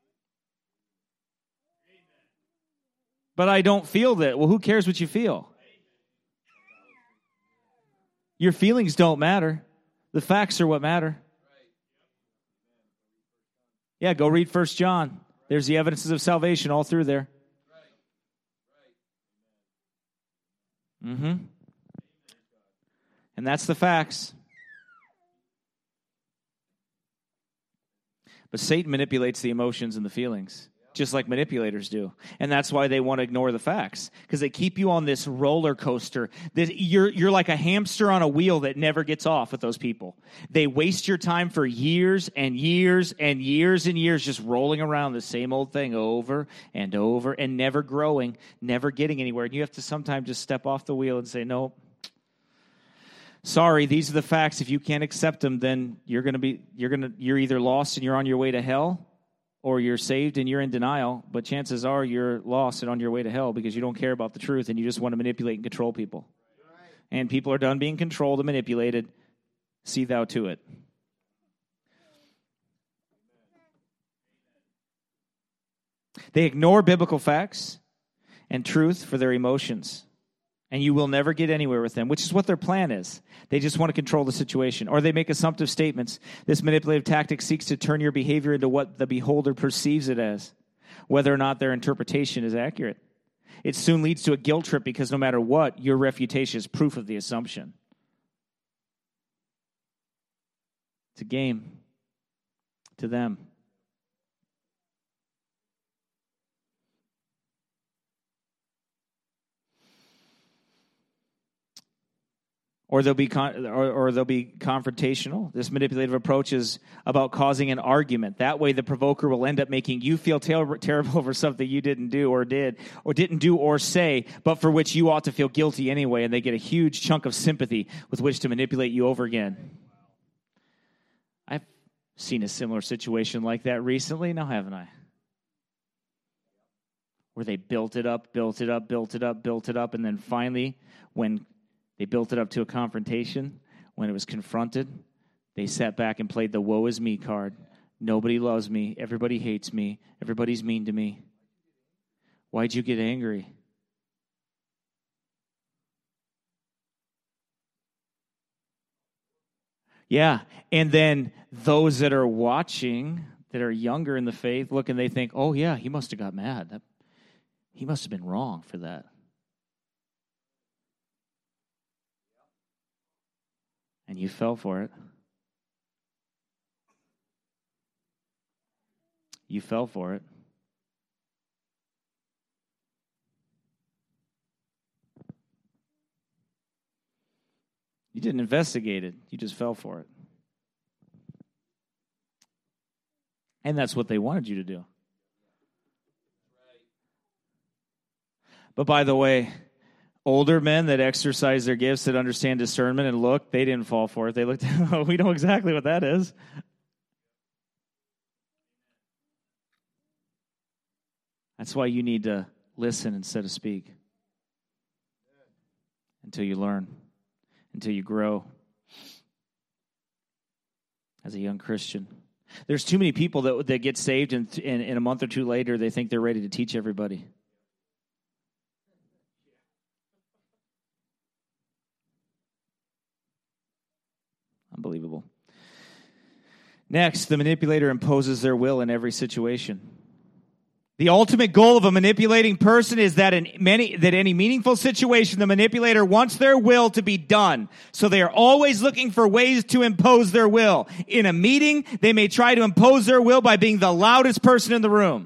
But I don't feel that. Well, who cares what you feel? Your feelings don't matter. The facts are what matter. Yeah, go read 1 John. There's the evidences of salvation all through there. And that's the facts. But Satan manipulates the emotions and the feelings, just like manipulators do. And that's why they want to ignore the facts, because they keep you on this roller coaster. That you're like a hamster on a wheel that never gets off with those people. They waste your time for years and years and years and years just rolling around the same old thing over and over and never growing, never getting anywhere. And you have to sometimes just step off the wheel and say, no, sorry, these are the facts. If you can't accept them, then you're either lost and you're on your way to hell, or you're saved and you're in denial, but chances are you're lost and on your way to hell because you don't care about the truth and you just want to manipulate and control people. And people are done being controlled and manipulated. See thou to it. They ignore biblical facts and truth for their emotions. And you will never get anywhere with them, which is what their plan is. They just want to control the situation. Or they make assumptive statements. This manipulative tactic seeks to turn your behavior into what the beholder perceives it as, whether or not their interpretation is accurate. It soon leads to a guilt trip because no matter what, your refutation is proof of the assumption. It's a game to them. or they'll be or they'll be confrontational. This manipulative approach is about causing an argument. That way, the provoker will end up making you feel terrible over something you didn't do or didn't do or say, but for which you ought to feel guilty anyway, and they get a huge chunk of sympathy with which to manipulate you over again. I've seen a similar situation like that recently, now haven't I? Where they built it up, and then finally, when they built it up to a confrontation, when it was confronted, they sat back and played the woe is me card. Nobody loves me. Everybody hates me. Everybody's mean to me. Why'd you get angry? Yeah, and then those that are watching, that are younger in the faith, look and they think, oh yeah, he must have got mad. He must have been wrong for that. And you fell for it. You fell for it. You didn't investigate it. You just fell for it. And that's what they wanted you to do. But by the way, older men that exercise their gifts, that understand discernment and look, they didn't fall for it. They looked, we know exactly what that is. That's why you need to listen instead of speak. Until you learn. Until you grow. As a young Christian. There's too many people that get saved and in a month or two later they think they're ready to teach everybody. Unbelievable. Next, the manipulator imposes their will in every situation. The ultimate goal of a manipulating person is that in any meaningful situation, the manipulator wants their will to be done. So they are always looking for ways to impose their will. In a meeting, they may try to impose their will by being the loudest person in the room.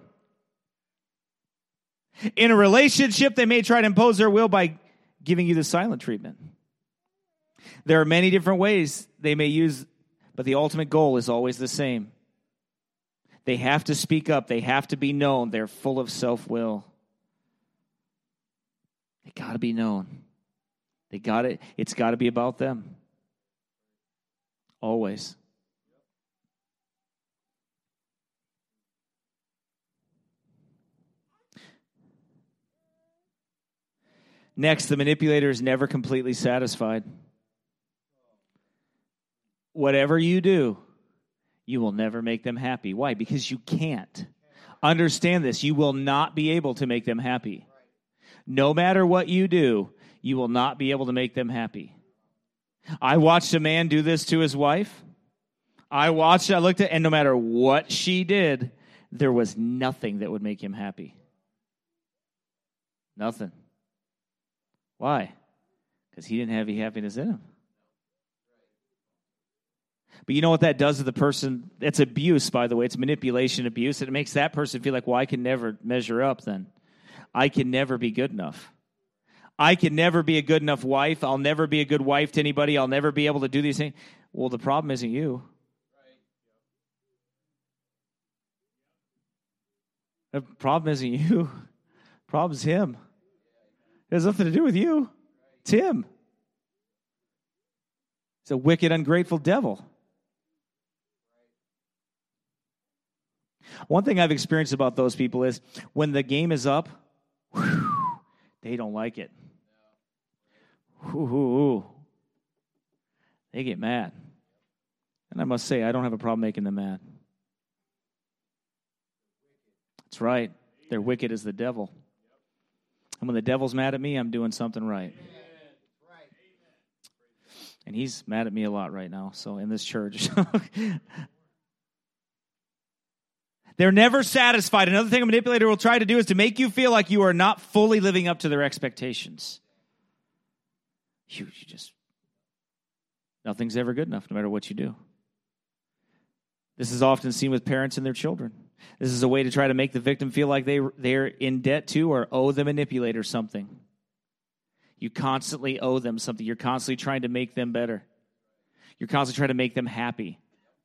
In a relationship, they may try to impose their will by giving you the silent treatment. There are many different ways they may use, but the ultimate goal is always the same. They have to speak up. They have to be known. They're full of self-will. They got to be known. It's got to be about them. Always. Next, the manipulator is never completely satisfied. Whatever you do, you will never make them happy. Why? Because you can't. Understand this. You will not be able to make them happy. No matter what you do, you will not be able to make them happy. I watched a man do this to his wife. I looked at, and no matter what she did, there was nothing that would make him happy. Nothing. Why? Because he didn't have any happiness in him. But you know what that does to the person? It's abuse, by the way. It's manipulation, abuse. And it makes that person feel like, well, I can never measure up then. I can never be good enough. I can never be a good enough wife. I'll never be a good wife to anybody. I'll never be able to do these things. Well, the problem isn't you. The problem isn't you. The problem is him. It has nothing to do with you. It's him. It's a wicked, ungrateful devil. One thing I've experienced about those people is when the game is up, they don't like it. They get mad. And I must say, I don't have a problem making them mad. That's right. They're wicked as the devil. And when the devil's mad at me, I'm doing something right. And he's mad at me a lot right now, so in this church. They're never satisfied. Another thing a manipulator will try to do is to make you feel like you are not fully living up to their expectations. Nothing's ever good enough, no matter what you do. This is often seen with parents and their children. This is a way to try to make the victim feel like they're in debt to or owe the manipulator something. You constantly owe them something. You're constantly trying to make them better. You're constantly trying to make them happy.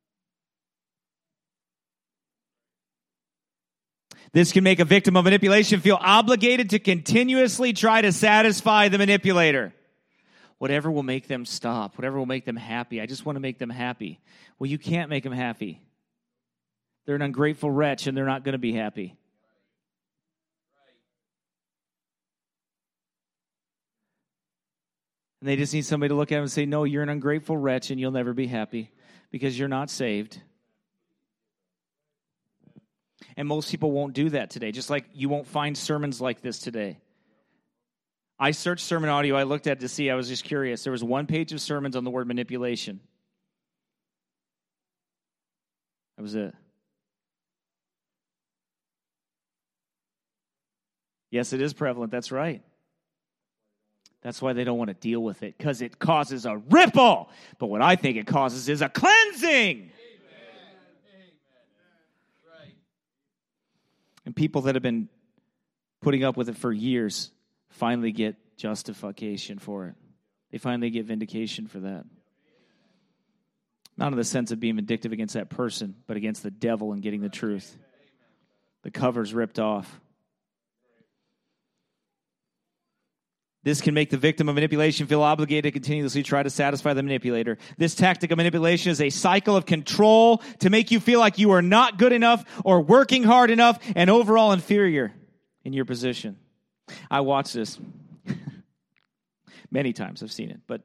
This can make a victim of manipulation feel obligated to continuously try to satisfy the manipulator. Whatever will make them stop, whatever will make them happy. I just want to make them happy. Well, you can't make them happy. They're an ungrateful wretch, and they're not going to be happy. And they just need somebody to look at them and say, no, you're an ungrateful wretch, and you'll never be happy because you're not saved. And most people won't do that today, just like you won't find sermons like this today. I searched sermon audio. I looked at it to see. I was just curious. There was one page of sermons on the word manipulation. That was it. Yes, it is prevalent. That's right. That's why they don't want to deal with it, because it causes a ripple. But what I think it causes is a cleansing. And people that have been putting up with it for years finally get justification for it. They finally get vindication for that. Not in the sense of being vindictive against that person, but against the devil and getting the truth. The cover's ripped off. This can make the victim of manipulation feel obligated to continuously try to satisfy the manipulator. This tactic of manipulation is a cycle of control to make you feel like you are not good enough or working hard enough and overall inferior in your position. I watched this many times. I've seen it, but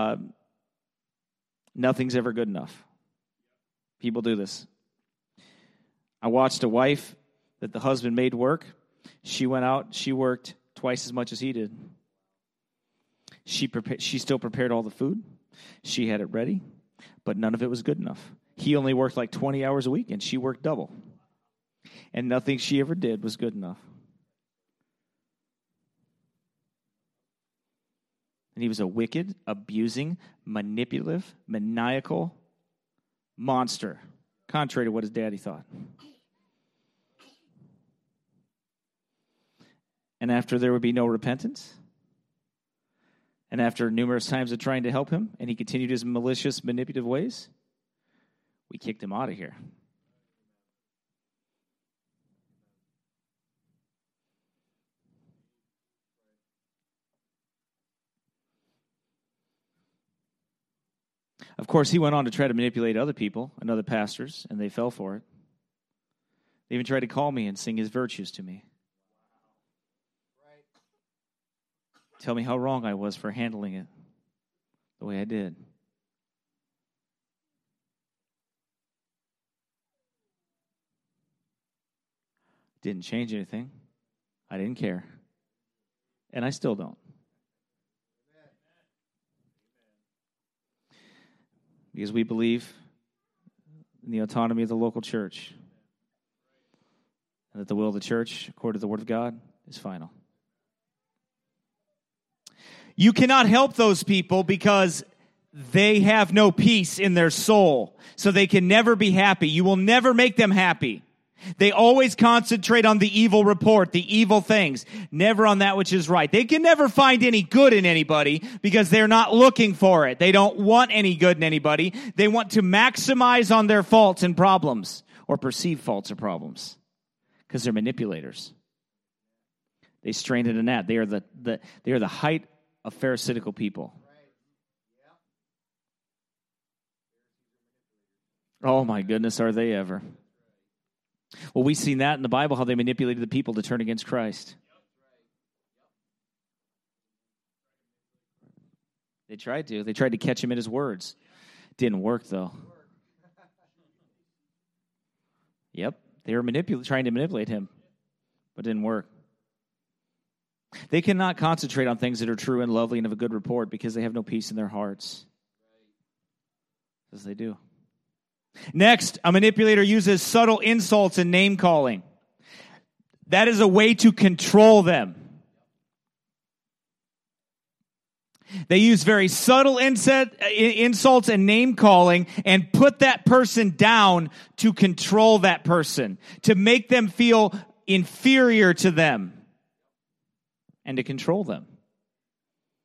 nothing's ever good enough. People do this. I watched a wife that the husband made work. She went out. She worked twice as much as he did. She still prepared all the food. She had it ready, but none of it was good enough. He only worked like 20 hours a week, and she worked double. And nothing she ever did was good enough. And he was a wicked, abusing, manipulative, maniacal monster, contrary to what his daddy thought. And after there would be no repentance, and after numerous times of trying to help him, and he continued his malicious, manipulative ways, we kicked him out of here. Of course, he went on to try to manipulate other people and other pastors, and they fell for it. They even tried to call me and sing his virtues to me. Tell me how wrong I was for handling it the way I did. Didn't change anything. I didn't care. And I still don't. Because we believe in the autonomy of the local church. And that the will of the church, according to the Word of God, is final. You cannot help those people because they have no peace in their soul. So they can never be happy. You will never make them happy. They always concentrate on the evil report, the evil things, never on that which is right. They can never find any good in anybody because they're not looking for it. They don't want any good in anybody. They want to maximize on their faults and problems, or perceived faults or problems, because they're manipulators. They strain at a gnat. They are the height of pharisaical people. Oh my goodness, are they ever. Well, we've seen that in the Bible, how they manipulated the people to turn against Christ. They tried to. They tried to catch him in his words. Didn't work, though. Yep, they were trying to manipulate him, but it didn't work. They cannot concentrate on things that are true and lovely and of a good report because they have no peace in their hearts. As they do. Next, a manipulator uses subtle insults and name-calling. That is a way to control them. They use very subtle insults and name-calling and put that person down to control that person, to make them feel inferior to them, and to control them.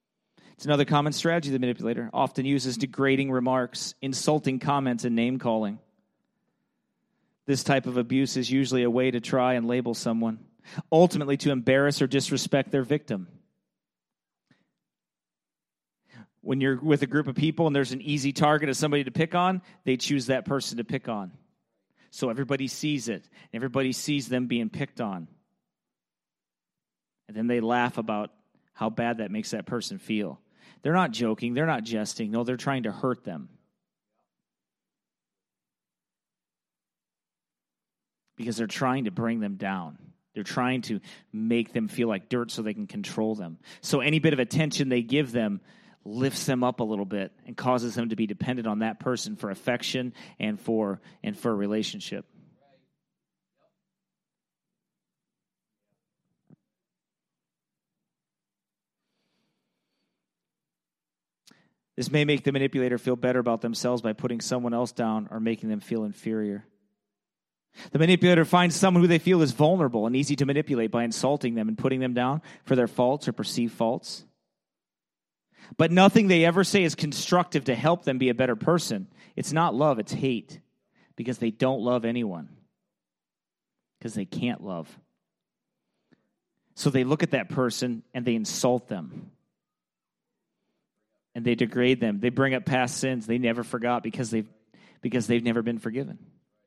It's another common strategy the manipulator often uses: degrading remarks, insulting comments, and name-calling. This type of abuse is usually a way to try and label someone, ultimately to embarrass or disrespect their victim. When you're with a group of people and there's an easy target of somebody to pick on, they choose that person to pick on. So everybody sees it. Everybody sees them being picked on. And then they laugh about how bad that makes that person feel. They're not joking. They're not jesting. No, they're trying to hurt them. Because they're trying to bring them down. They're trying to make them feel like dirt so they can control them. So any bit of attention they give them lifts them up a little bit and causes them to be dependent on that person for affection and for a relationship. This may make the manipulator feel better about themselves by putting someone else down or making them feel inferior. The manipulator finds someone who they feel is vulnerable and easy to manipulate by insulting them and putting them down for their faults or perceived faults. But nothing they ever say is constructive to help them be a better person. It's not love, it's hate. Because they don't love anyone. Because they can't love. So they look at that person and they insult them. And they degrade them. They bring up past sins they never forgot because they've never been forgiven.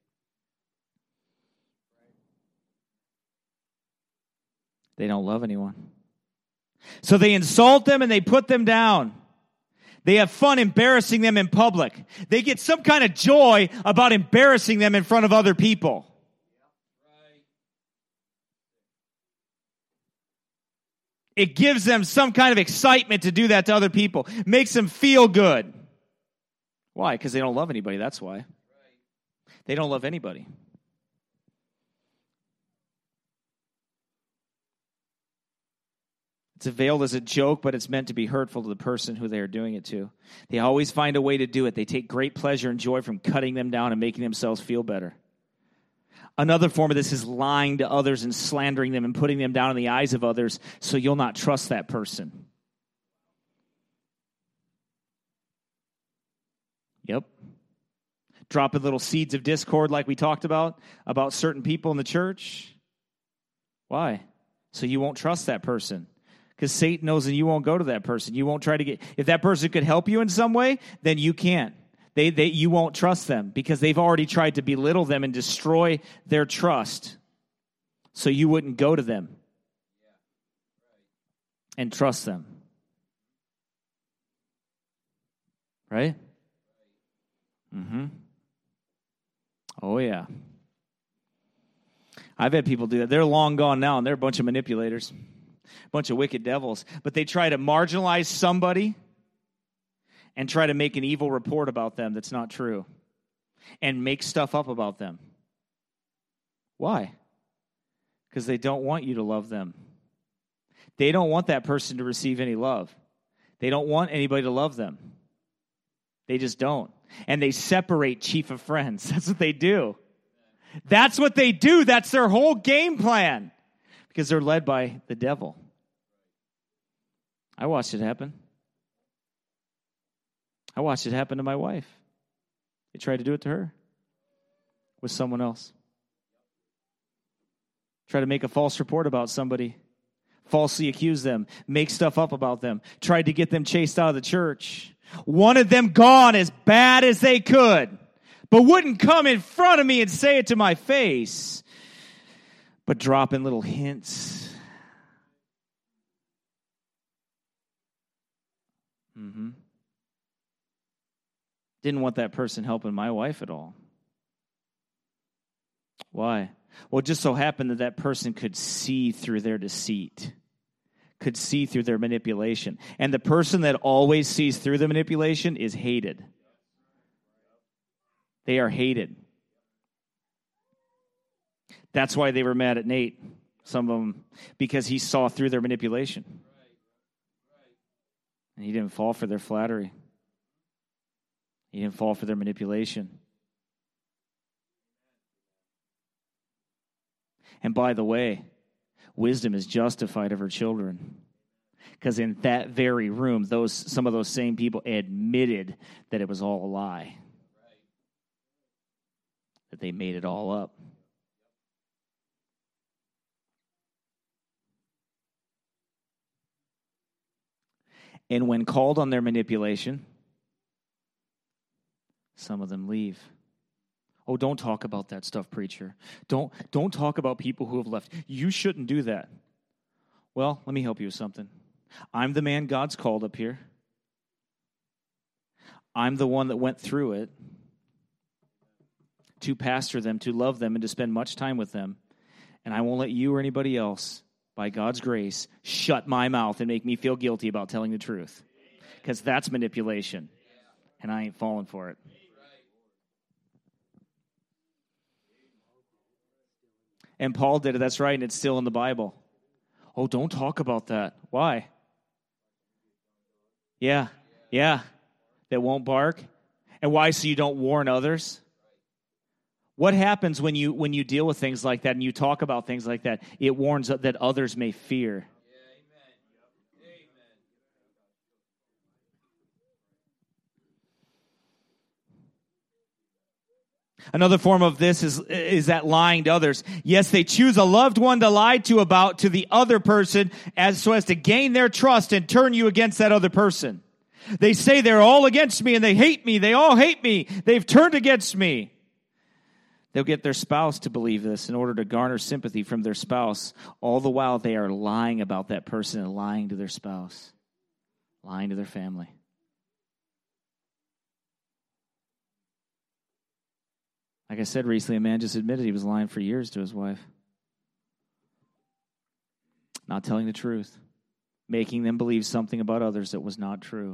They don't love anyone. So they insult them and they put them down. They have fun embarrassing them in public. They get some kind of joy about embarrassing them in front of other people. It gives them some kind of excitement to do that to other people. Makes them feel good. Why? Because they don't love anybody. That's why. They don't love anybody. It's veiled as a joke, but it's meant to be hurtful to the person who they are doing it to. They always find a way to do it. They take great pleasure and joy from cutting them down and making themselves feel better. Another form of this is lying to others and slandering them and putting them down in the eyes of others so you'll not trust that person. Yep. Dropping little seeds of discord like we talked about certain people in the church. Why? So you won't trust that person. Because Satan knows that you won't go to that person. You won't try to get... If that person could help you in some way, then you can't. You won't trust them because they've already tried to belittle them and destroy their trust. So you wouldn't go to them and trust them. Right? Mm-hmm. Oh, yeah. I've had people do that. They're long gone now, and they're a bunch of manipulators, a bunch of wicked devils. But they try to marginalize somebody and try to make an evil report about them that's not true and make stuff up about them. Why? Because they don't want you to love them. They don't want that person to receive any love. They don't want anybody to love them. They just don't. And they separate chief of friends. That's what they do. That's what they do. That's their whole game plan. Because they're led by the devil. I watched it happen. I watched it happen to my wife. They tried to do it to her with someone else. Try to make a false report about somebody. Falsely accuse them. Make stuff up about them. Tried to get them chased out of the church. Wanted them gone as bad as they could. But wouldn't come in front of me and say it to my face. But drop in little hints. Mm-hmm. Didn't want that person helping my wife at all. Why? Well, it just so happened that that person could see through their deceit, could see through their manipulation. And the person that always sees through the manipulation is hated. They are hated. That's why they were mad at Nate, some of them, because he saw through their manipulation. And he didn't fall for their flattery. He didn't fall for their manipulation. And by the way, wisdom is justified of her children. Because in that very room, some of those same people admitted that it was all a lie. That they made it all up. And when called on their manipulation, some of them leave. Oh, don't talk about that stuff, preacher. Don't talk about people who have left. You shouldn't do that. Well, let me help you with something. I'm the man God's called up here. I'm the one that went through it to pastor them, to love them, and to spend much time with them. And I won't let you or anybody else, by God's grace, shut my mouth and make me feel guilty about telling the truth. Because that's manipulation. And I ain't falling for it. And Paul did it, that's right, and it's still in the Bible. Oh, don't talk about that. Why? Yeah. That won't bark. And why? So you don't warn others? What happens when you deal with things like that and you talk about things like that? It warns that others may fear. Another form of this is that lying to others. Yes, they choose a loved one to lie to the other person so as to gain their trust and turn you against that other person. They say they're all against me and they hate me. They all hate me. They've turned against me. They'll get their spouse to believe this in order to garner sympathy from their spouse. All the while they are lying about that person and lying to their spouse, lying to their family. Like I said recently, a man just admitted he was lying for years to his wife. Not telling the truth. Making them believe something about others that was not true.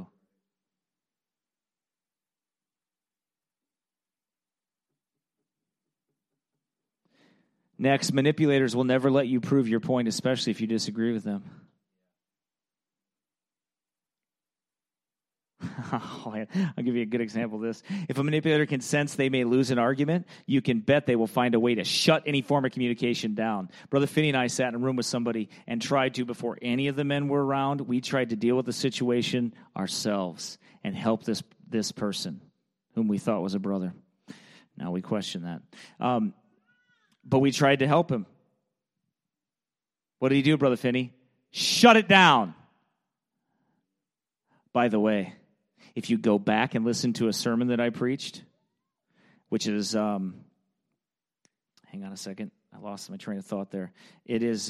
Next, manipulators will never let you prove your point, especially if you disagree with them. I'll give you a good example of this. If a manipulator can sense they may lose an argument, you can bet they will find a way to shut any form of communication down. Brother Finney and I sat in a room with somebody and tried to, before any of the men were around, we tried to deal with the situation ourselves and help this person whom we thought was a brother. Now we question that. But we tried to help him. What did he do, Brother Finney? Shut it down. By the way, if you go back and listen to a sermon that I preached, which is, hang on a second, I lost my train of thought there. It is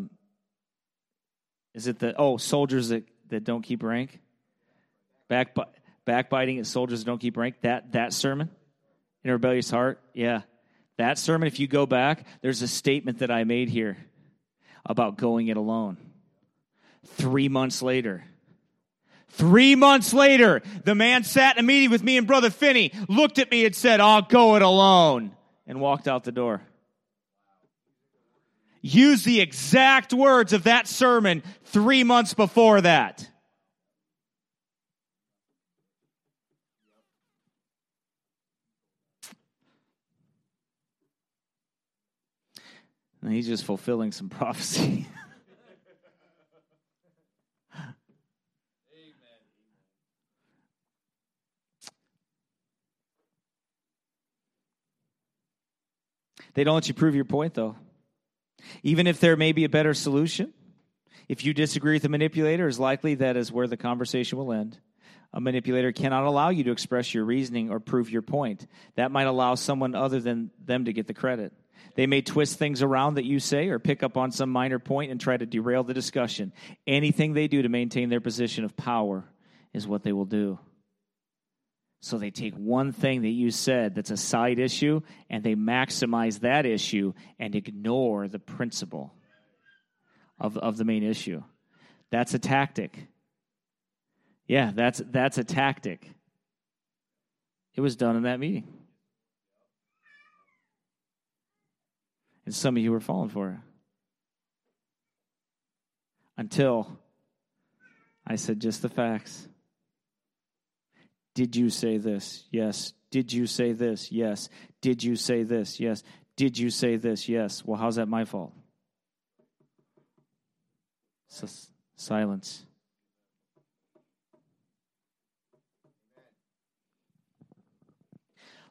it soldiers that don't keep rank? Backbiting at soldiers that don't keep rank? That sermon? In a rebellious heart? Yeah. That sermon, if you go back, there's a statement that I made here about going it alone. 3 months later, the man sat in a meeting with me and Brother Finney, looked at me and said, I'll go it alone, and walked out the door. Use the exact words of that sermon 3 months before that. And he's just fulfilling some prophecy. They don't let you prove your point, though. Even if there may be a better solution, if you disagree with the manipulator, it's likely that is where the conversation will end. A manipulator cannot allow you to express your reasoning or prove your point. That might allow someone other than them to get the credit. They may twist things around that you say or pick up on some minor point and try to derail the discussion. Anything they do to maintain their position of power is what they will do. So they take one thing that you said that's a side issue, and they maximize that issue and ignore the principle of the main issue. That's a tactic. Yeah, that's a tactic. It was done in that meeting. And some of you were falling for it. Until I said just the facts. Did you say this? Yes. Did you say this? Yes. Did you say this? Yes. Did you say this? Yes. Well, how's that my fault? Silence.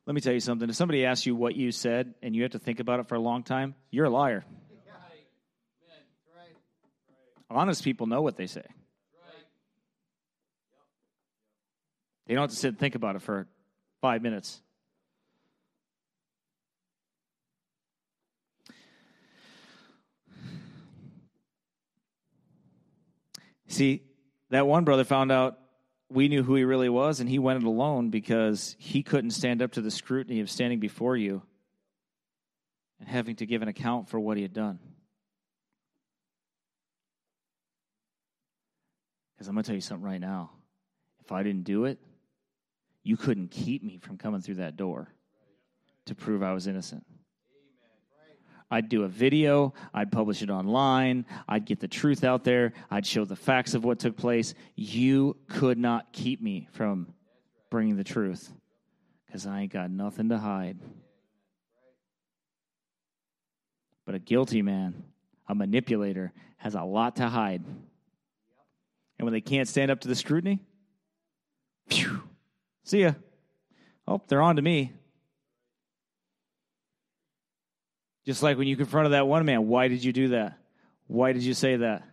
Let me tell you something. If somebody asks you what you said and you have to think about it for a long time, you're a liar. Honest people know what they say. They don't have to sit and think about it for 5 minutes. See, that one brother found out we knew who he really was, and he went it alone because he couldn't stand up to the scrutiny of standing before you and having to give an account for what he had done. Because I'm going to tell you something right now. If I didn't do it, you couldn't keep me from coming through that door to prove I was innocent. I'd do a video, I'd publish it online, I'd get the truth out there, I'd show the facts of what took place. You could not keep me from bringing the truth because I ain't got nothing to hide. But a guilty man, a manipulator, has a lot to hide. And when they can't stand up to the scrutiny, phew, see ya. Oh, they're on to me. Just like when you confronted that one man, why did you do that? Why did you say that?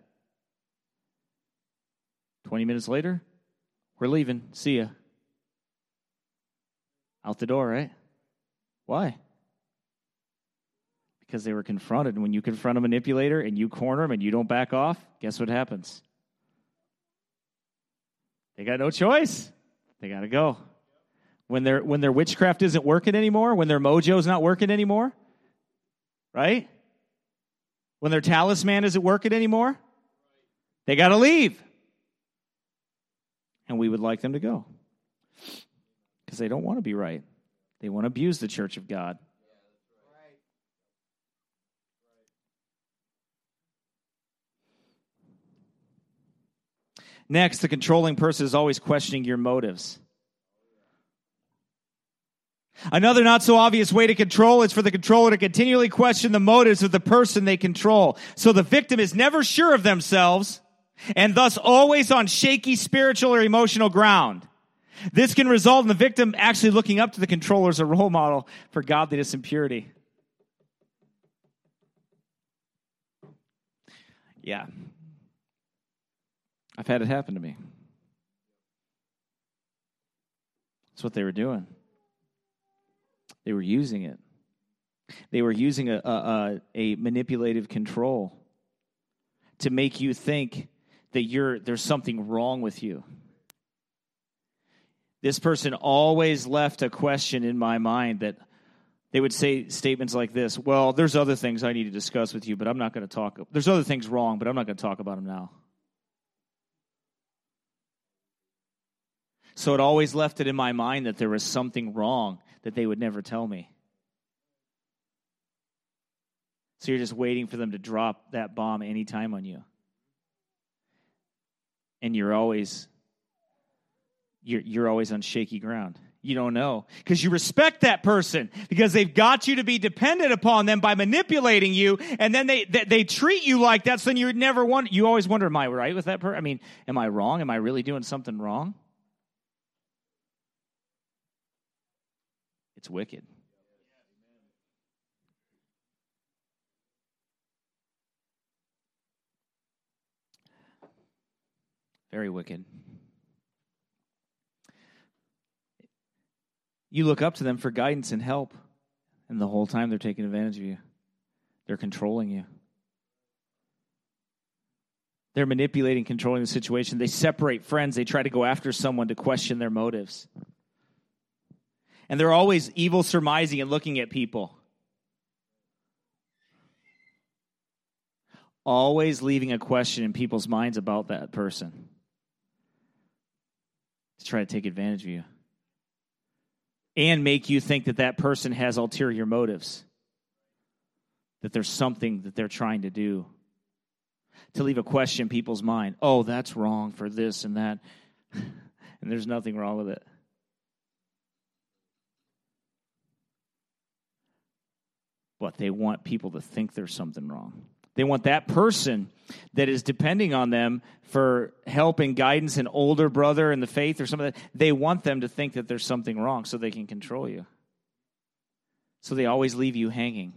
20 minutes later, we're leaving. See ya. Out the door, right? Why? Because they were confronted. And when you confront a manipulator and you corner them and you don't back off, guess what happens? They got no choice. They got to go. When their witchcraft isn't working anymore, when their mojo's not working anymore, right? When their talisman isn't working anymore, they got to leave. And we would like them to go. Because they don't want to be right. They want to abuse the church of God. Next, the controlling person is always questioning your motives. Another not so obvious way to control is for the controller to continually question the motives of the person they control. So the victim is never sure of themselves and thus always on shaky spiritual or emotional ground. This can result in the victim actually looking up to the controller as a role model for godliness and purity. Yeah. I've had it happen to me. That's what they were doing. They were using it. They were using a manipulative control to make you think that there's something wrong with you. This person always left a question in my mind that they would say statements like this: well, there's other things I need to discuss with you, but I'm not going to talk. There's other things wrong, but I'm not going to talk about them now. So it always left it in my mind that there was something wrong that they would never tell me. So you're just waiting for them to drop that bomb anytime on you. And you're always on shaky ground. You don't know. Because you respect that person. Because they've got you to be dependent upon them by manipulating you. And then they treat you like that. So then you always wonder, am I right with that person? I mean, am I wrong? Am I really doing something wrong? It's wicked. Very wicked. You look up to them for guidance and help, and the whole time they're taking advantage of you. They're controlling you. They're manipulating, controlling the situation. They separate friends. They try to go after someone to question their motives. And they're always evil surmising and looking at people. Always leaving a question in people's minds about that person to try to take advantage of you. And make you think that that person has ulterior motives. That there's something that they're trying to do. To leave a question in people's mind. Oh, that's wrong for this and that. And there's nothing wrong with it. But they want people to think there's something wrong. They want that person that is depending on them for help and guidance, an older brother in the faith or something. They want them to think that there's something wrong so they can control you. So they always leave you hanging.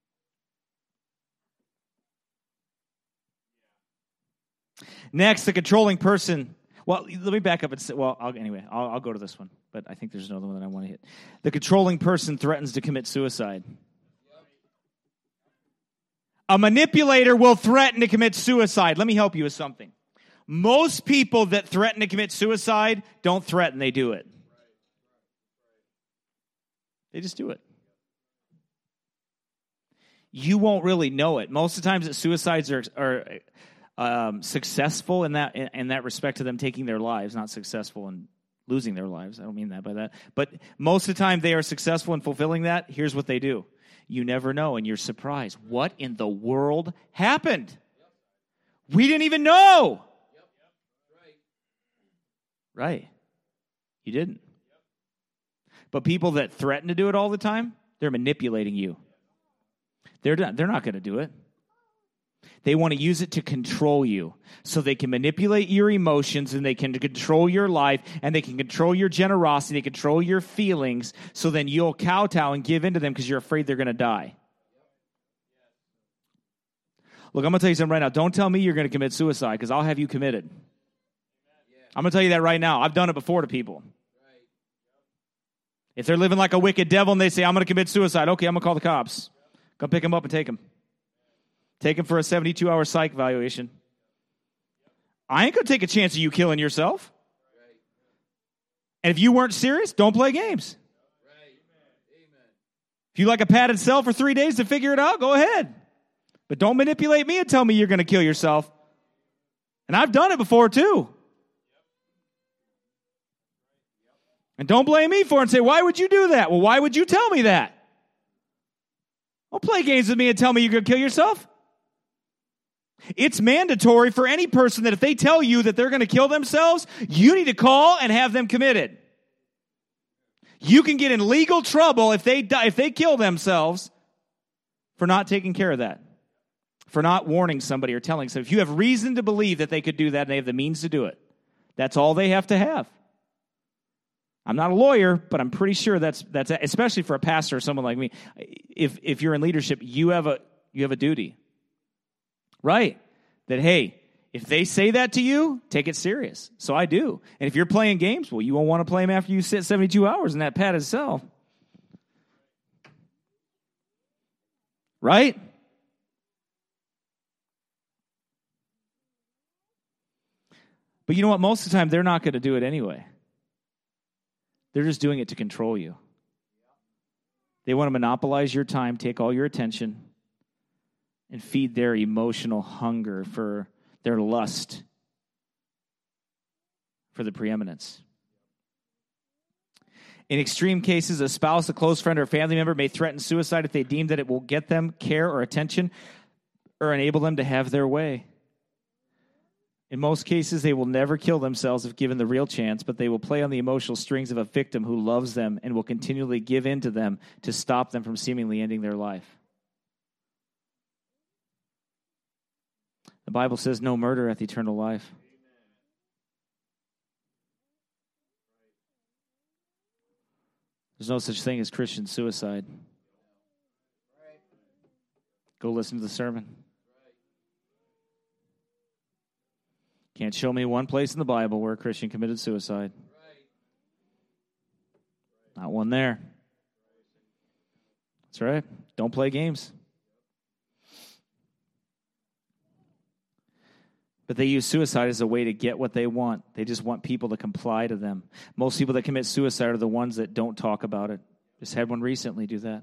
Next, the controlling person. Well, let me back up and say, I'll go to this one, but I think there's another one that I want to hit. The controlling person threatens to commit suicide. A manipulator will threaten to commit suicide. Let me help you with something. Most people that threaten to commit suicide don't threaten, they do it. They just do it. You won't really know it. Most of the times that suicides are successful in that respect to them taking their lives, not successful in losing their lives. I don't mean that by that. But most of the time they are successful in fulfilling that. Here's what they do. You never know, and you're surprised. What in the world happened? We didn't even know. Right. You didn't. But people that threaten to do it all the time, they're manipulating you. They're not going to do it. They want to use it to control you. So they can manipulate your emotions, and they can control your life, and they can control your generosity, they control your feelings, so then you'll kowtow and give in to them because you're afraid they're going to die. Look, I'm going to tell you something right now. Don't tell me you're going to commit suicide, because I'll have you committed. I'm going to tell you that right now. I've done it before to people. If they're living like a wicked devil and they say, I'm going to commit suicide, okay, I'm going to call the cops. Come pick them up and take them. Take them for a 72-hour psych evaluation. I ain't going to take a chance of you killing yourself. And if you weren't serious, don't play games. If you like a padded cell for 3 days to figure it out, go ahead. But don't manipulate me and tell me you're going to kill yourself. And I've done it before too. And don't blame me for it and say, why would you do that? Well, why would you tell me that? Don't play games with me and tell me you're going to kill yourself. It's mandatory for any person that if they tell you that they're going to kill themselves, you need to call and have them committed. You can get in legal trouble if they kill themselves for not taking care of that, for not warning somebody or telling somebody. If you have reason to believe that they could do that and they have the means to do it, that's all they have to have. I'm not a lawyer, but I'm pretty sure that's especially for a pastor or someone like me. If you're in leadership, you have a duty. Right. That, hey, if they say that to you, take it serious. So I do. And if you're playing games, well, you won't want to play them after you sit 72 hours in that padded cell. Right? But you know what? Most of the time, they're not going to do it anyway. They're just doing it to control you. They want to monopolize your time, take all your attention, and feed their emotional hunger for their lust for the preeminence. In extreme cases, a spouse, a close friend, or a family member may threaten suicide if they deem that it will get them care or attention or enable them to have their way. In most cases, they will never kill themselves if given the real chance, but they will play on the emotional strings of a victim who loves them and will continually give in to them to stop them from seemingly ending their life. The Bible says no murder hath eternal life. There's no such thing as Christian suicide. Go listen to the sermon. Can't show me one place in the Bible where a Christian committed suicide. Not one there. That's right. Don't play games. But they use suicide as a way to get what they want. They just want people to comply to them. Most people that commit suicide are the ones that don't talk about it. Just had one recently do that.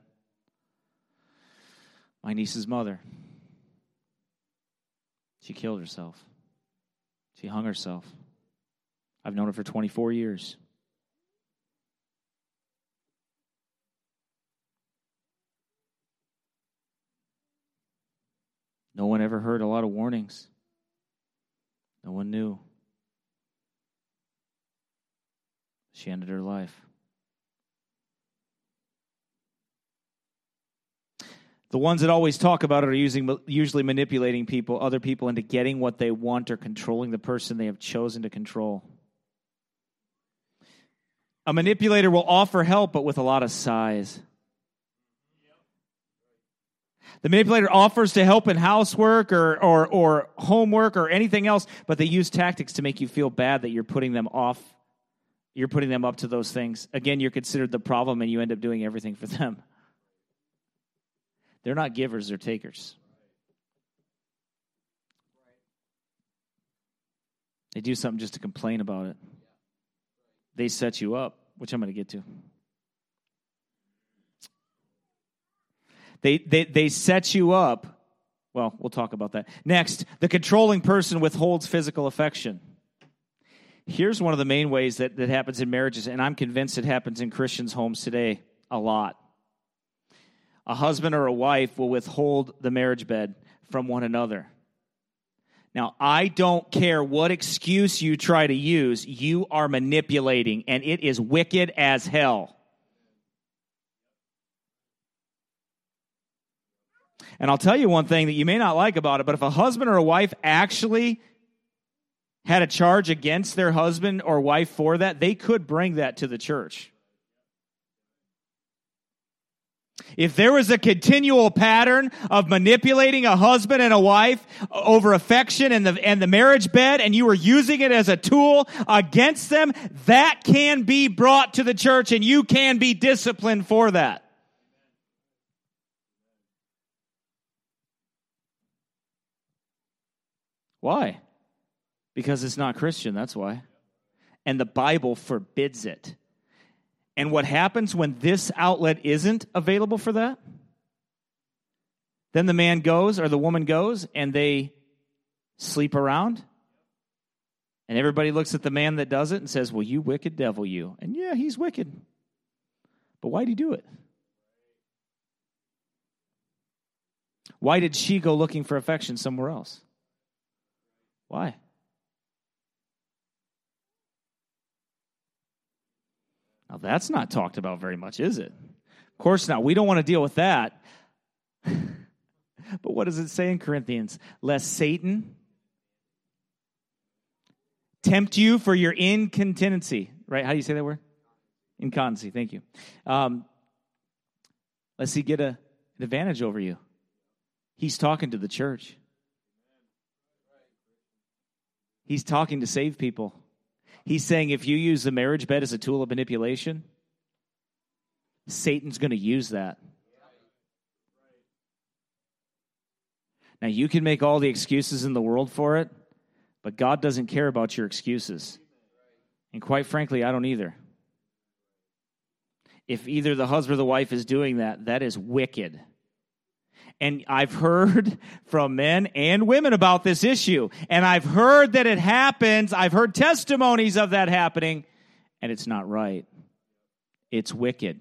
My niece's mother. She killed herself. She hung herself. I've known her for 24 years. No one ever heard a lot of warnings. No one knew. She ended her life. The ones that always talk about it are usually manipulating people, other people, into getting what they want or controlling the person they have chosen to control. A manipulator will offer help, but with a lot of sighs. The manipulator offers to help in housework or homework or anything else, but they use tactics to make you feel bad that you're putting them off. You're putting them up to those things. Again, you're considered the problem, and you end up doing everything for them. They're not givers, they're takers. They do something just to complain about it. They set you up, which I'm going to get to. They set you up. Well, we'll talk about that. Next, the controlling person withholds physical affection. Here's one of the main ways that happens in marriages, and I'm convinced it happens in Christians' homes today a lot. A husband or a wife will withhold the marriage bed from one another. Now, I don't care what excuse you try to use, you are manipulating, and it is wicked as hell. And I'll tell you one thing that you may not like about it, but if a husband or a wife actually had a charge against their husband or wife for that, they could bring that to the church. If there was a continual pattern of manipulating a husband and a wife over affection and the marriage bed, and you were using it as a tool against them, that can be brought to the church, and you can be disciplined for that. Why? Because it's not Christian, that's why. And the Bible forbids it. And what happens when this outlet isn't available for that? Then the man goes or the woman goes and they sleep around. And everybody looks at the man that does it and says, well, you wicked devil, you. And yeah, he's wicked. But why'd he do it? Why did she go looking for affection somewhere else? Why? Now, that's not talked about very much, is it? Of course not. We don't want to deal with that. But what does it say in Corinthians? Lest Satan tempt you for your incontinency. Right? How do you say that word? Incontinency. Thank you. Lest he get an advantage over you. He's talking to the church. He's talking to save people. He's saying if you use the marriage bed as a tool of manipulation, Satan's going to use that. Now, you can make all the excuses in the world for it, but God doesn't care about your excuses. And quite frankly, I don't either. If either the husband or the wife is doing that, that is wicked. And I've heard from men and women about this issue. And I've heard that it happens. I've heard testimonies of that happening. And it's not right. It's wicked.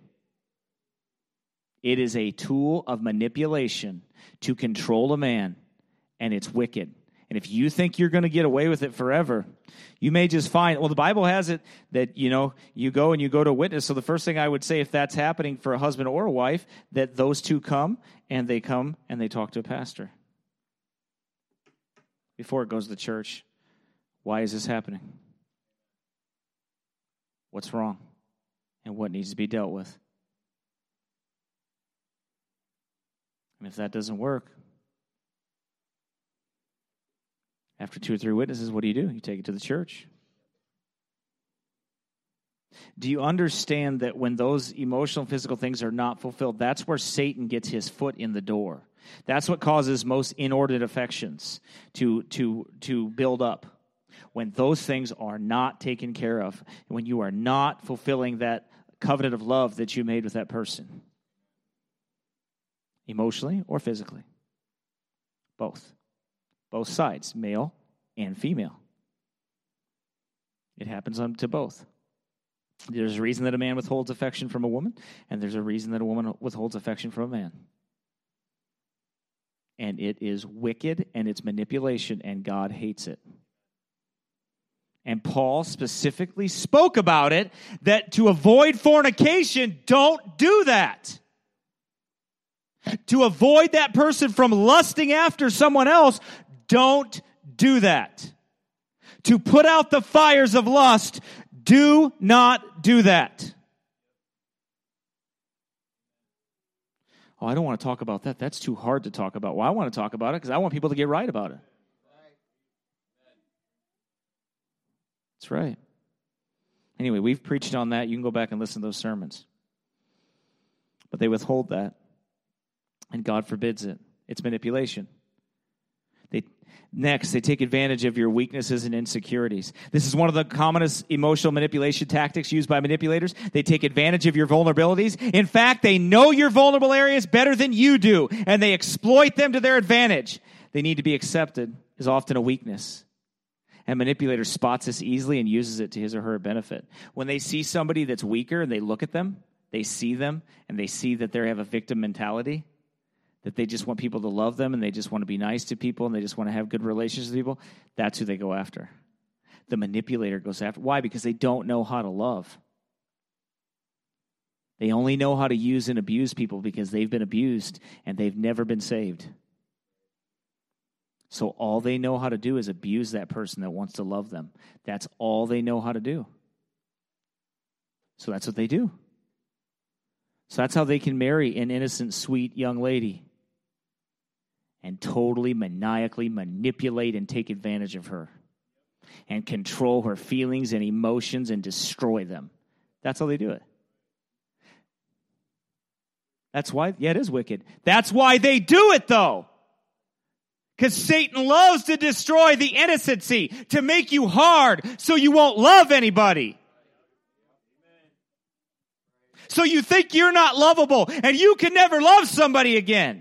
It is a tool of manipulation to control a man. And it's wicked. And if you think you're going to get away with it forever, you may just find, well, the Bible has it that, you go to a witness. So the first thing I would say, if that's happening for a husband or a wife, that those two come and they talk to a pastor before it goes to the church. Why is this happening? What's wrong? And what needs to be dealt with? And if that doesn't work, after 2 or 3 witnesses, what do? You take it to the church. Do you understand that when those emotional and physical things are not fulfilled, that's where Satan gets his foot in the door? That's what causes most inordinate affections to build up. When those things are not taken care of, when you are not fulfilling that covenant of love that you made with that person, emotionally or physically, both sides, male and female. It happens to both. There's a reason that a man withholds affection from a woman, and there's a reason that a woman withholds affection from a man. And it is wicked, and it's manipulation, and God hates it. And Paul specifically spoke about it, that to avoid fornication, don't do that. To avoid that person from lusting after someone else, don't do that. To put out the fires of lust, do not do that. Oh, I don't want to talk about that. That's too hard to talk about. Well, I want to talk about it because I want people to get right about it. That's right. Anyway, we've preached on that. You can go back and listen to those sermons. But they withhold that, and God forbids it. It's manipulation. Next, they take advantage of your weaknesses and insecurities. This is one of the commonest emotional manipulation tactics used by manipulators. They take advantage of your vulnerabilities. In fact, they know your vulnerable areas better than you do, and they exploit them to their advantage. They need to be accepted is often a weakness. And manipulator spots this easily and uses it to his or her benefit. When they see somebody that's weaker and they look at them, they see them, and they see that they have a victim mentality, that they just want people to love them and they just want to be nice to people and they just want to have good relationships with people, that's who they go after. The manipulator goes after. Why? Because they don't know how to love. They only know how to use and abuse people because they've been abused and they've never been saved. So all they know how to do is abuse that person that wants to love them. That's all they know how to do. So that's what they do. So that's how they can marry an innocent, sweet young lady and totally maniacally manipulate and take advantage of her and control her feelings and emotions and destroy them. That's how they do it. That's why, it is wicked. That's why they do it, though. Because Satan loves to destroy the innocency, to make you hard so you won't love anybody. So you think you're not lovable and you can never love somebody again.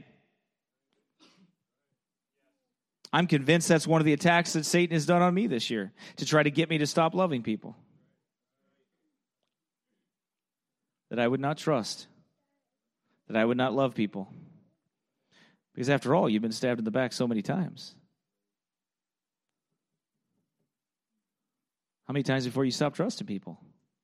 I'm convinced that's one of the attacks that Satan has done on me this year, to try to get me to stop loving people that I would not trust, that I would not love people. Because after all, you've been stabbed in the back so many times. How many times before you stop trusting people?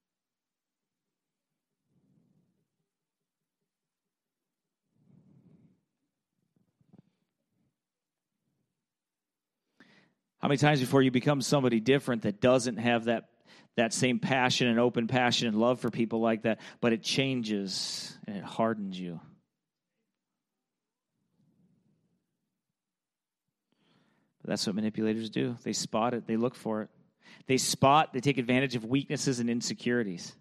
How many times before you become somebody different that doesn't have that same passion and open passion and love for people like that, but it changes and it hardens you? But that's what manipulators do. They spot it. They look for it. They take advantage of weaknesses and insecurities.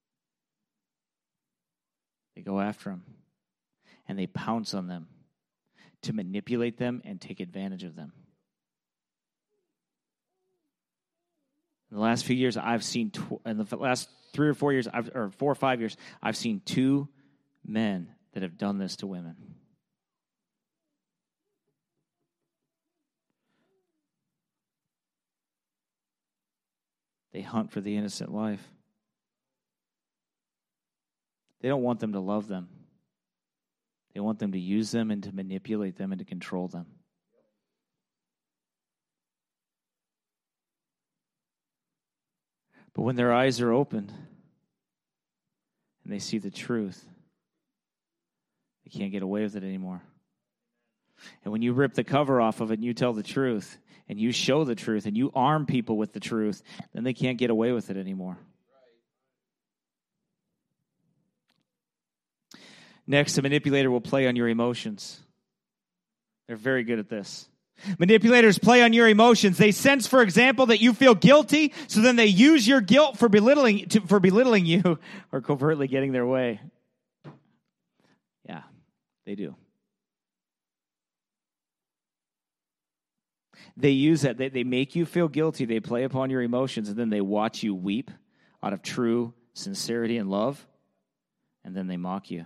They go after them. And they pounce on them to manipulate them and take advantage of them. In the last few years, I've seen, in the last 3 or 4 years, or 4 or 5 years, I've seen 2 men that have done this to women. They hunt for the innocent life. They don't want them to love them. They want them to use them and to manipulate them and to control them. But when their eyes are opened and they see the truth, they can't get away with it anymore. And when you rip the cover off of it and you tell the truth and you show the truth and you arm people with the truth, then they can't get away with it anymore. Next, a manipulator will play on your emotions. They're very good at this. Manipulators play on your emotions. They sense, for example, that you feel guilty, so then they use your guilt for belittling you or covertly getting their way. Yeah, they do. They use that. They make you feel guilty. They play upon your emotions, and then they watch you weep out of true sincerity and love, and then they mock you.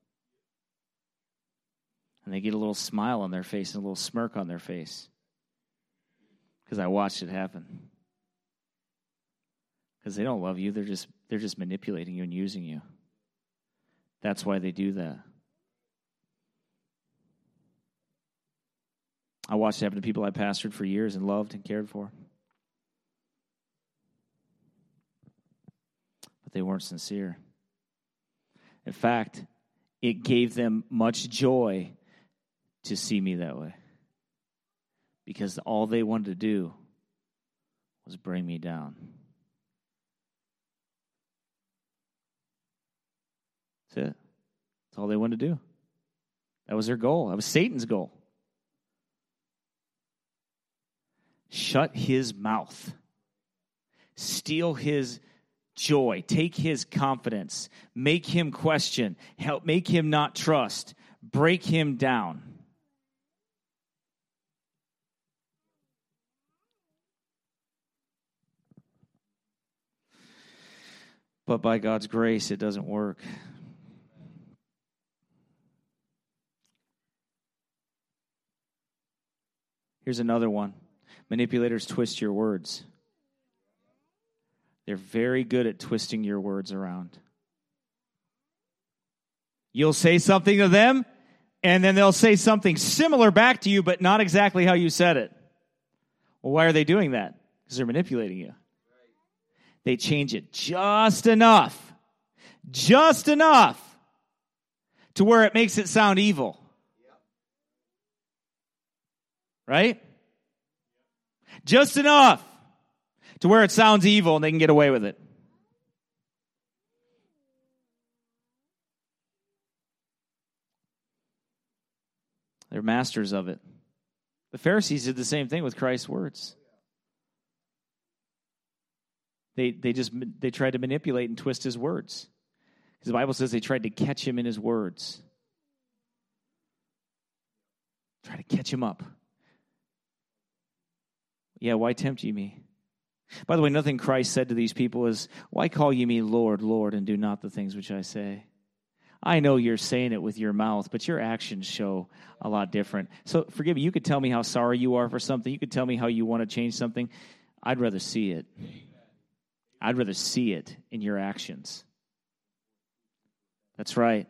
And they get a little smile on their face and a little smirk on their face. Because I watched it happen. Because they don't love you. They're just manipulating you and using you. That's why they do that. I watched it happen to people I pastored for years and loved and cared for. But they weren't sincere. In fact, it gave them much joy to see me that way. Because all they wanted to do was bring me down. That's it. That's all they wanted to do. That was their goal. That was Satan's goal. Shut his mouth. Steal his joy. Take his confidence. Make him question. Make him not trust. Break him down. But by God's grace, it doesn't work. Here's another one. Manipulators twist your words. They're very good at twisting your words around. You'll say something to them, and then they'll say something similar back to you, but not exactly how you said it. Well, why are they doing that? Because they're manipulating you. They change it just enough to where it makes it sound evil. Right? Just enough to where it sounds evil and they can get away with it. They're masters of it. The Pharisees did the same thing with Christ's words. They tried to manipulate and twist his words. Because the Bible says they tried to catch him in his words. Try to catch him up. Yeah, why tempt ye me? By the way, nothing Christ said to these people is, why call ye me Lord, Lord, and do not the things which I say? I know you're saying it with your mouth, but your actions show a lot different. So forgive me, you could tell me how sorry you are for something. You could tell me how you want to change something. I'd rather see it. I'd rather see it in your actions. That's right.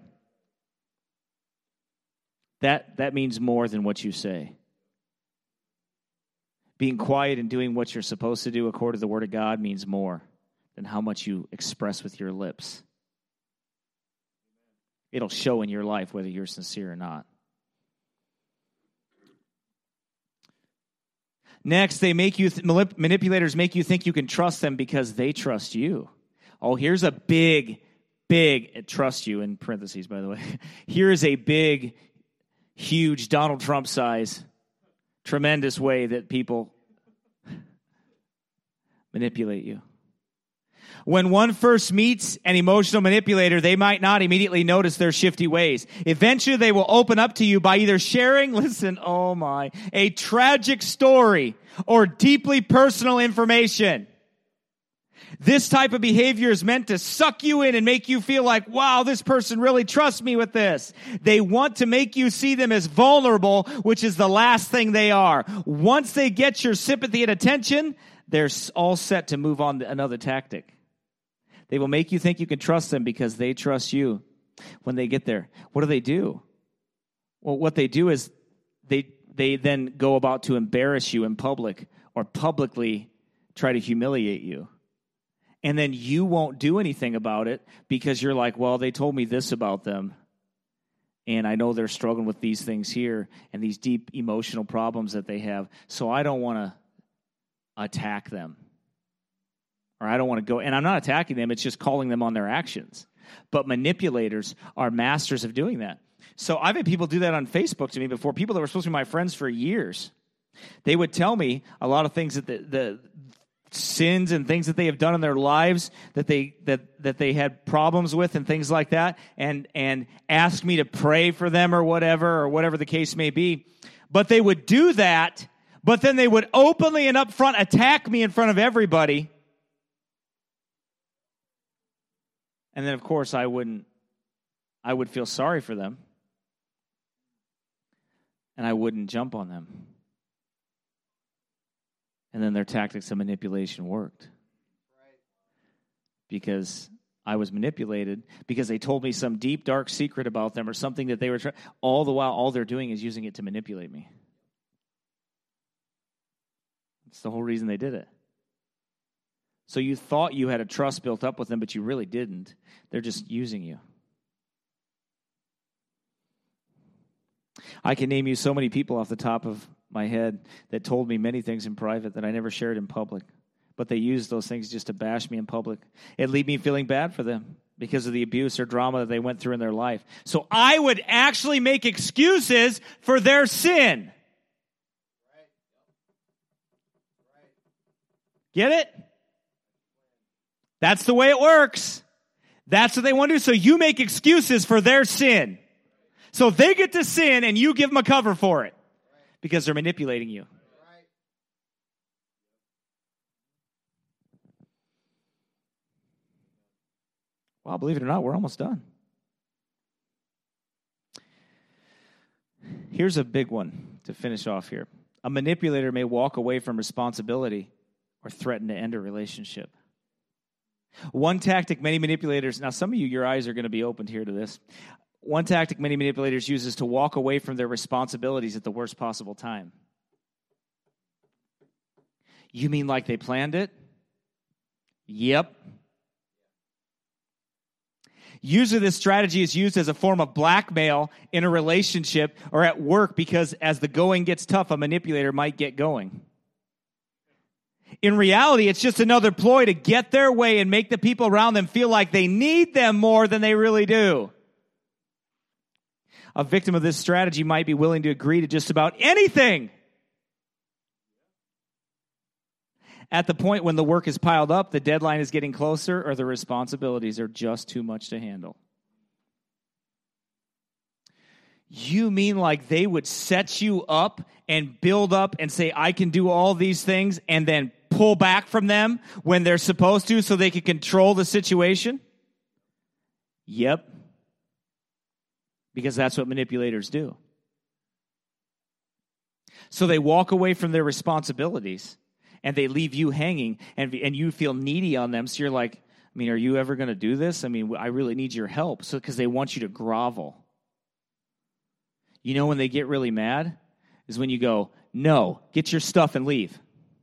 That means more than what you say. Being quiet and doing what you're supposed to do according to the Word of God means more than how much you express with your lips. It'll show in your life whether you're sincere or not. Next, manipulators make you think you can trust them because they trust you. Oh, here's a big, trust you in parentheses, by the way. Here's a big, huge Donald Trump size, tremendous way that people manipulate you. When one first meets an emotional manipulator, they might not immediately notice their shifty ways. Eventually, they will open up to you by either sharing, a tragic story or deeply personal information. This type of behavior is meant to suck you in and make you feel like, wow, this person really trusts me with this. They want to make you see them as vulnerable, which is the last thing they are. Once they get your sympathy and attention, they're all set to move on to another tactic. They will make you think you can trust them because they trust you. When they get there, what do? Well, what they do is they then go about to embarrass you in public or publicly try to humiliate you. And then you won't do anything about it because you're like, well, they told me this about them. And I know they're struggling with these things here and these deep emotional problems that they have. So I don't want to attack them. Or I don't want to go, and I'm not attacking them, it's just calling them on their actions. But manipulators are masters of doing that. So I've had people do that on Facebook to me before, people that were supposed to be my friends for years. They would tell me a lot of things that the sins and things that they have done in their lives that they had problems with and things like that, and ask me to pray for them or whatever the case may be. But they would do that, but then they would openly and upfront attack me in front of everybody. And then, of course, I would feel sorry for them. And I wouldn't jump on them. And then their tactics of manipulation worked. Because I was manipulated, because they told me some deep, dark secret about them or something that they were trying. All the while, all they're doing is using it to manipulate me. That's the whole reason they did it. So you thought you had a trust built up with them, but you really didn't. They're just using you. I can name you so many people off the top of my head that told me many things in private that I never shared in public. But they used those things just to bash me in public. It leave me feeling bad for them. because of the abuse or drama that they went through in their life. So I would actually make excuses for their sin. Get it? That's the way it works. That's what they want to do. So you make excuses for their sin. So they get to sin and you give them a cover for it because they're manipulating you. Well, believe it or not, we're almost done. Here's a big one to finish off here. A manipulator may walk away from responsibility or threaten to end a relationship. One tactic many manipulators, now some of you, your eyes are going to be opened here to this. One tactic many manipulators use is to walk away from their responsibilities at the worst possible time. You mean like they planned it? Yep. Usually this strategy is used as a form of blackmail in a relationship or at work because as the going gets tough, a manipulator might get going. In reality, it's just another ploy to get their way and make the people around them feel like they need them more than they really do. A victim of this strategy might be willing to agree to just about anything. At the point when the work is piled up, the deadline is getting closer, or the responsibilities are just too much to handle. You mean like they would set you up and build up and say, I can do all these things, and then pull back from them when they're supposed to so they can control the situation? Yep. Because that's what manipulators do. So they walk away from their responsibilities and they leave you hanging and you feel needy on them. So you're like, I mean, are you ever going to do this? I mean, I really need your help. So because they want you to grovel. You know when they get really mad is when you go, no, get your stuff and leave.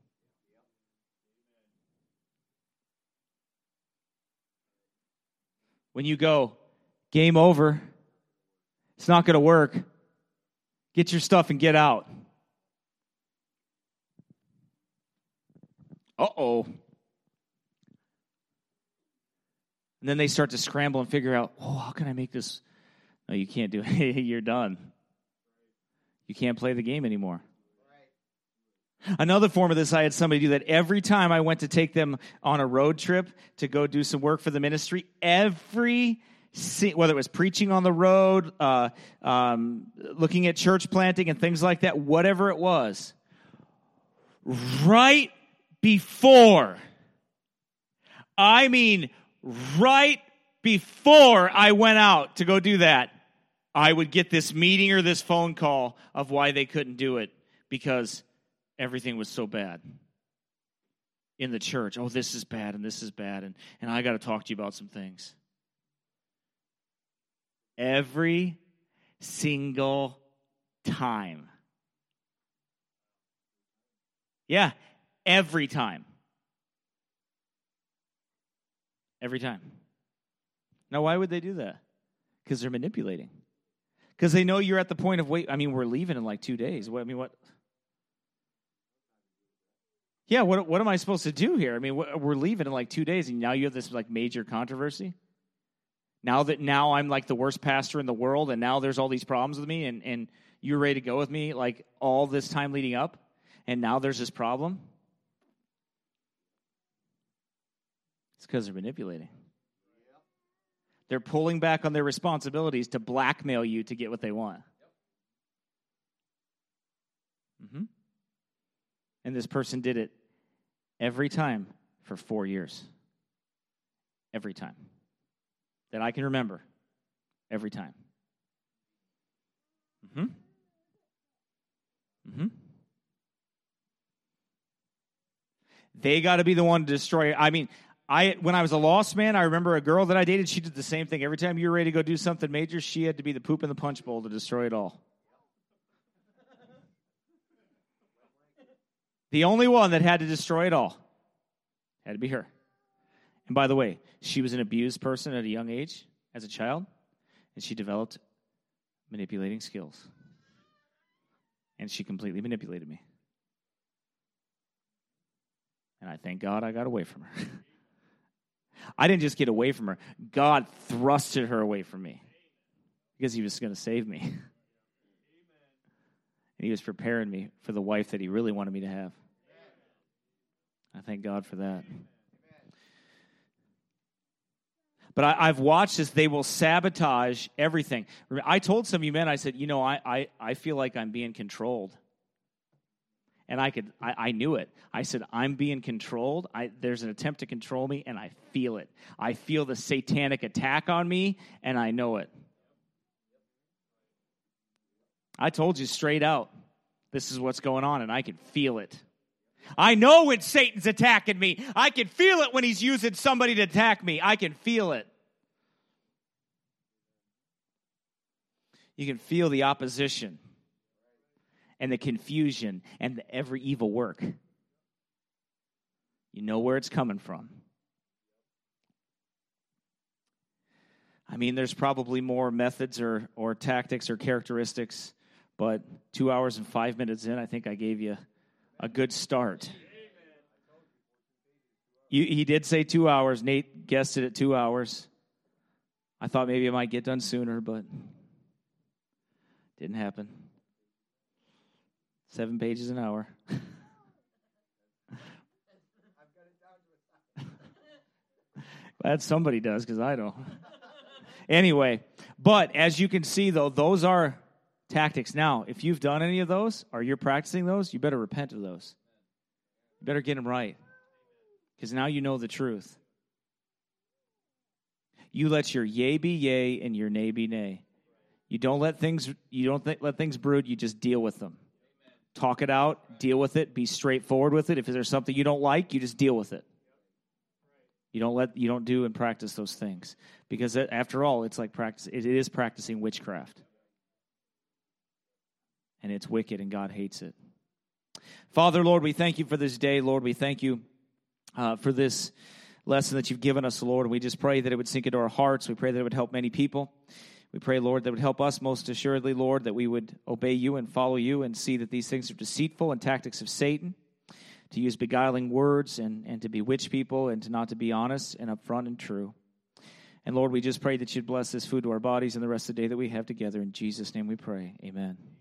When you go, game over, it's not going to work, get your stuff and get out. Uh-oh. And then they start to scramble and figure out, oh, how can I make this? No, you can't do it. You're done. You can't play the game anymore. Another form of this, I had somebody do that every time I went to take them on a road trip to go do some work for the ministry. Whether it was preaching on the road, looking at church planting and things like that, whatever it was, right before I went out to go do that, I would get this meeting or this phone call of why they couldn't do it because everything was so bad in the church. Oh, this is bad and this is bad, and I got to talk to you about some things. Every single time. Yeah, every time. Every time. Now, why would they do that? Because they're manipulating. Because they know you're at the point of, wait, I mean, we're leaving in like 2 days. What? Yeah, what am I supposed to do here? I mean, we're leaving in like 2 days, and now you have this like major controversy? Now I'm like the worst pastor in the world, and now there's all these problems with me, and you're ready to go with me like all this time leading up, and now there's this problem? It's because they're manipulating. They're pulling back on their responsibilities to blackmail you to get what they want. Mm-hmm. And this person did it every time for 4 years. Every time. That I can remember. Every time. Mm-hmm. Mm-hmm. They got to be the one to destroy it. I mean, when I was a lost man, I remember a girl that I dated, she did the same thing. Every time you were ready to go do something major, she had to be the poop in the punch bowl to destroy it all. The only one that had to destroy it all had to be her. And by the way, she was an abused person at a young age as a child, and she developed manipulating skills. And she completely manipulated me. And I thank God I got away from her. I didn't just get away from her. God thrusted her away from me because he was going to save me. And he was preparing me for the wife that he really wanted me to have. I thank God for that. But I've watched this. They will sabotage everything. I told some of you men, I said, I feel like I'm being controlled. And I knew it. I said, I'm being controlled. There's an attempt to control me, and I feel it. I feel the satanic attack on me, and I know it. I told you straight out, this is what's going on, and I can feel it. I know when Satan's attacking me. I can feel it when he's using somebody to attack me. I can feel it. You can feel the opposition and the confusion and every evil work. You know where it's coming from. I mean, there's probably more methods or tactics or characteristics, but 2 hours and 5 minutes in, I think I gave you a good start. He did say 2 hours. Nate guessed it at 2 hours. I thought maybe it might get done sooner, but didn't happen. 7 pages an hour. Glad somebody does, because I don't. Anyway, but as you can see, though, those are tactics. Now, if you've done any of those, or you're practicing those, you better repent of those. You better get them right, because now you know the truth. You let your yea be yea and your nay be nay. You don't let things brood. You just deal with them. Talk it out, deal with it, be straightforward with it. If there's something you don't like, you just deal with it. You don't do and practice those things. Because after all, it's like practice. It is practicing witchcraft. And it's wicked, and God hates it. Father, Lord, we thank you for this day. Lord, we thank you for this lesson that you've given us, Lord. And we just pray that it would sink into our hearts. We pray that it would help many people. We pray, Lord, that it would help us most assuredly, Lord, that we would obey you and follow you and see that these things are deceitful and tactics of Satan, to use beguiling words and to bewitch people and to not to be honest and upfront and true. And Lord, we just pray that you'd bless this food to our bodies and the rest of the day that we have together. In Jesus' name we pray. Amen.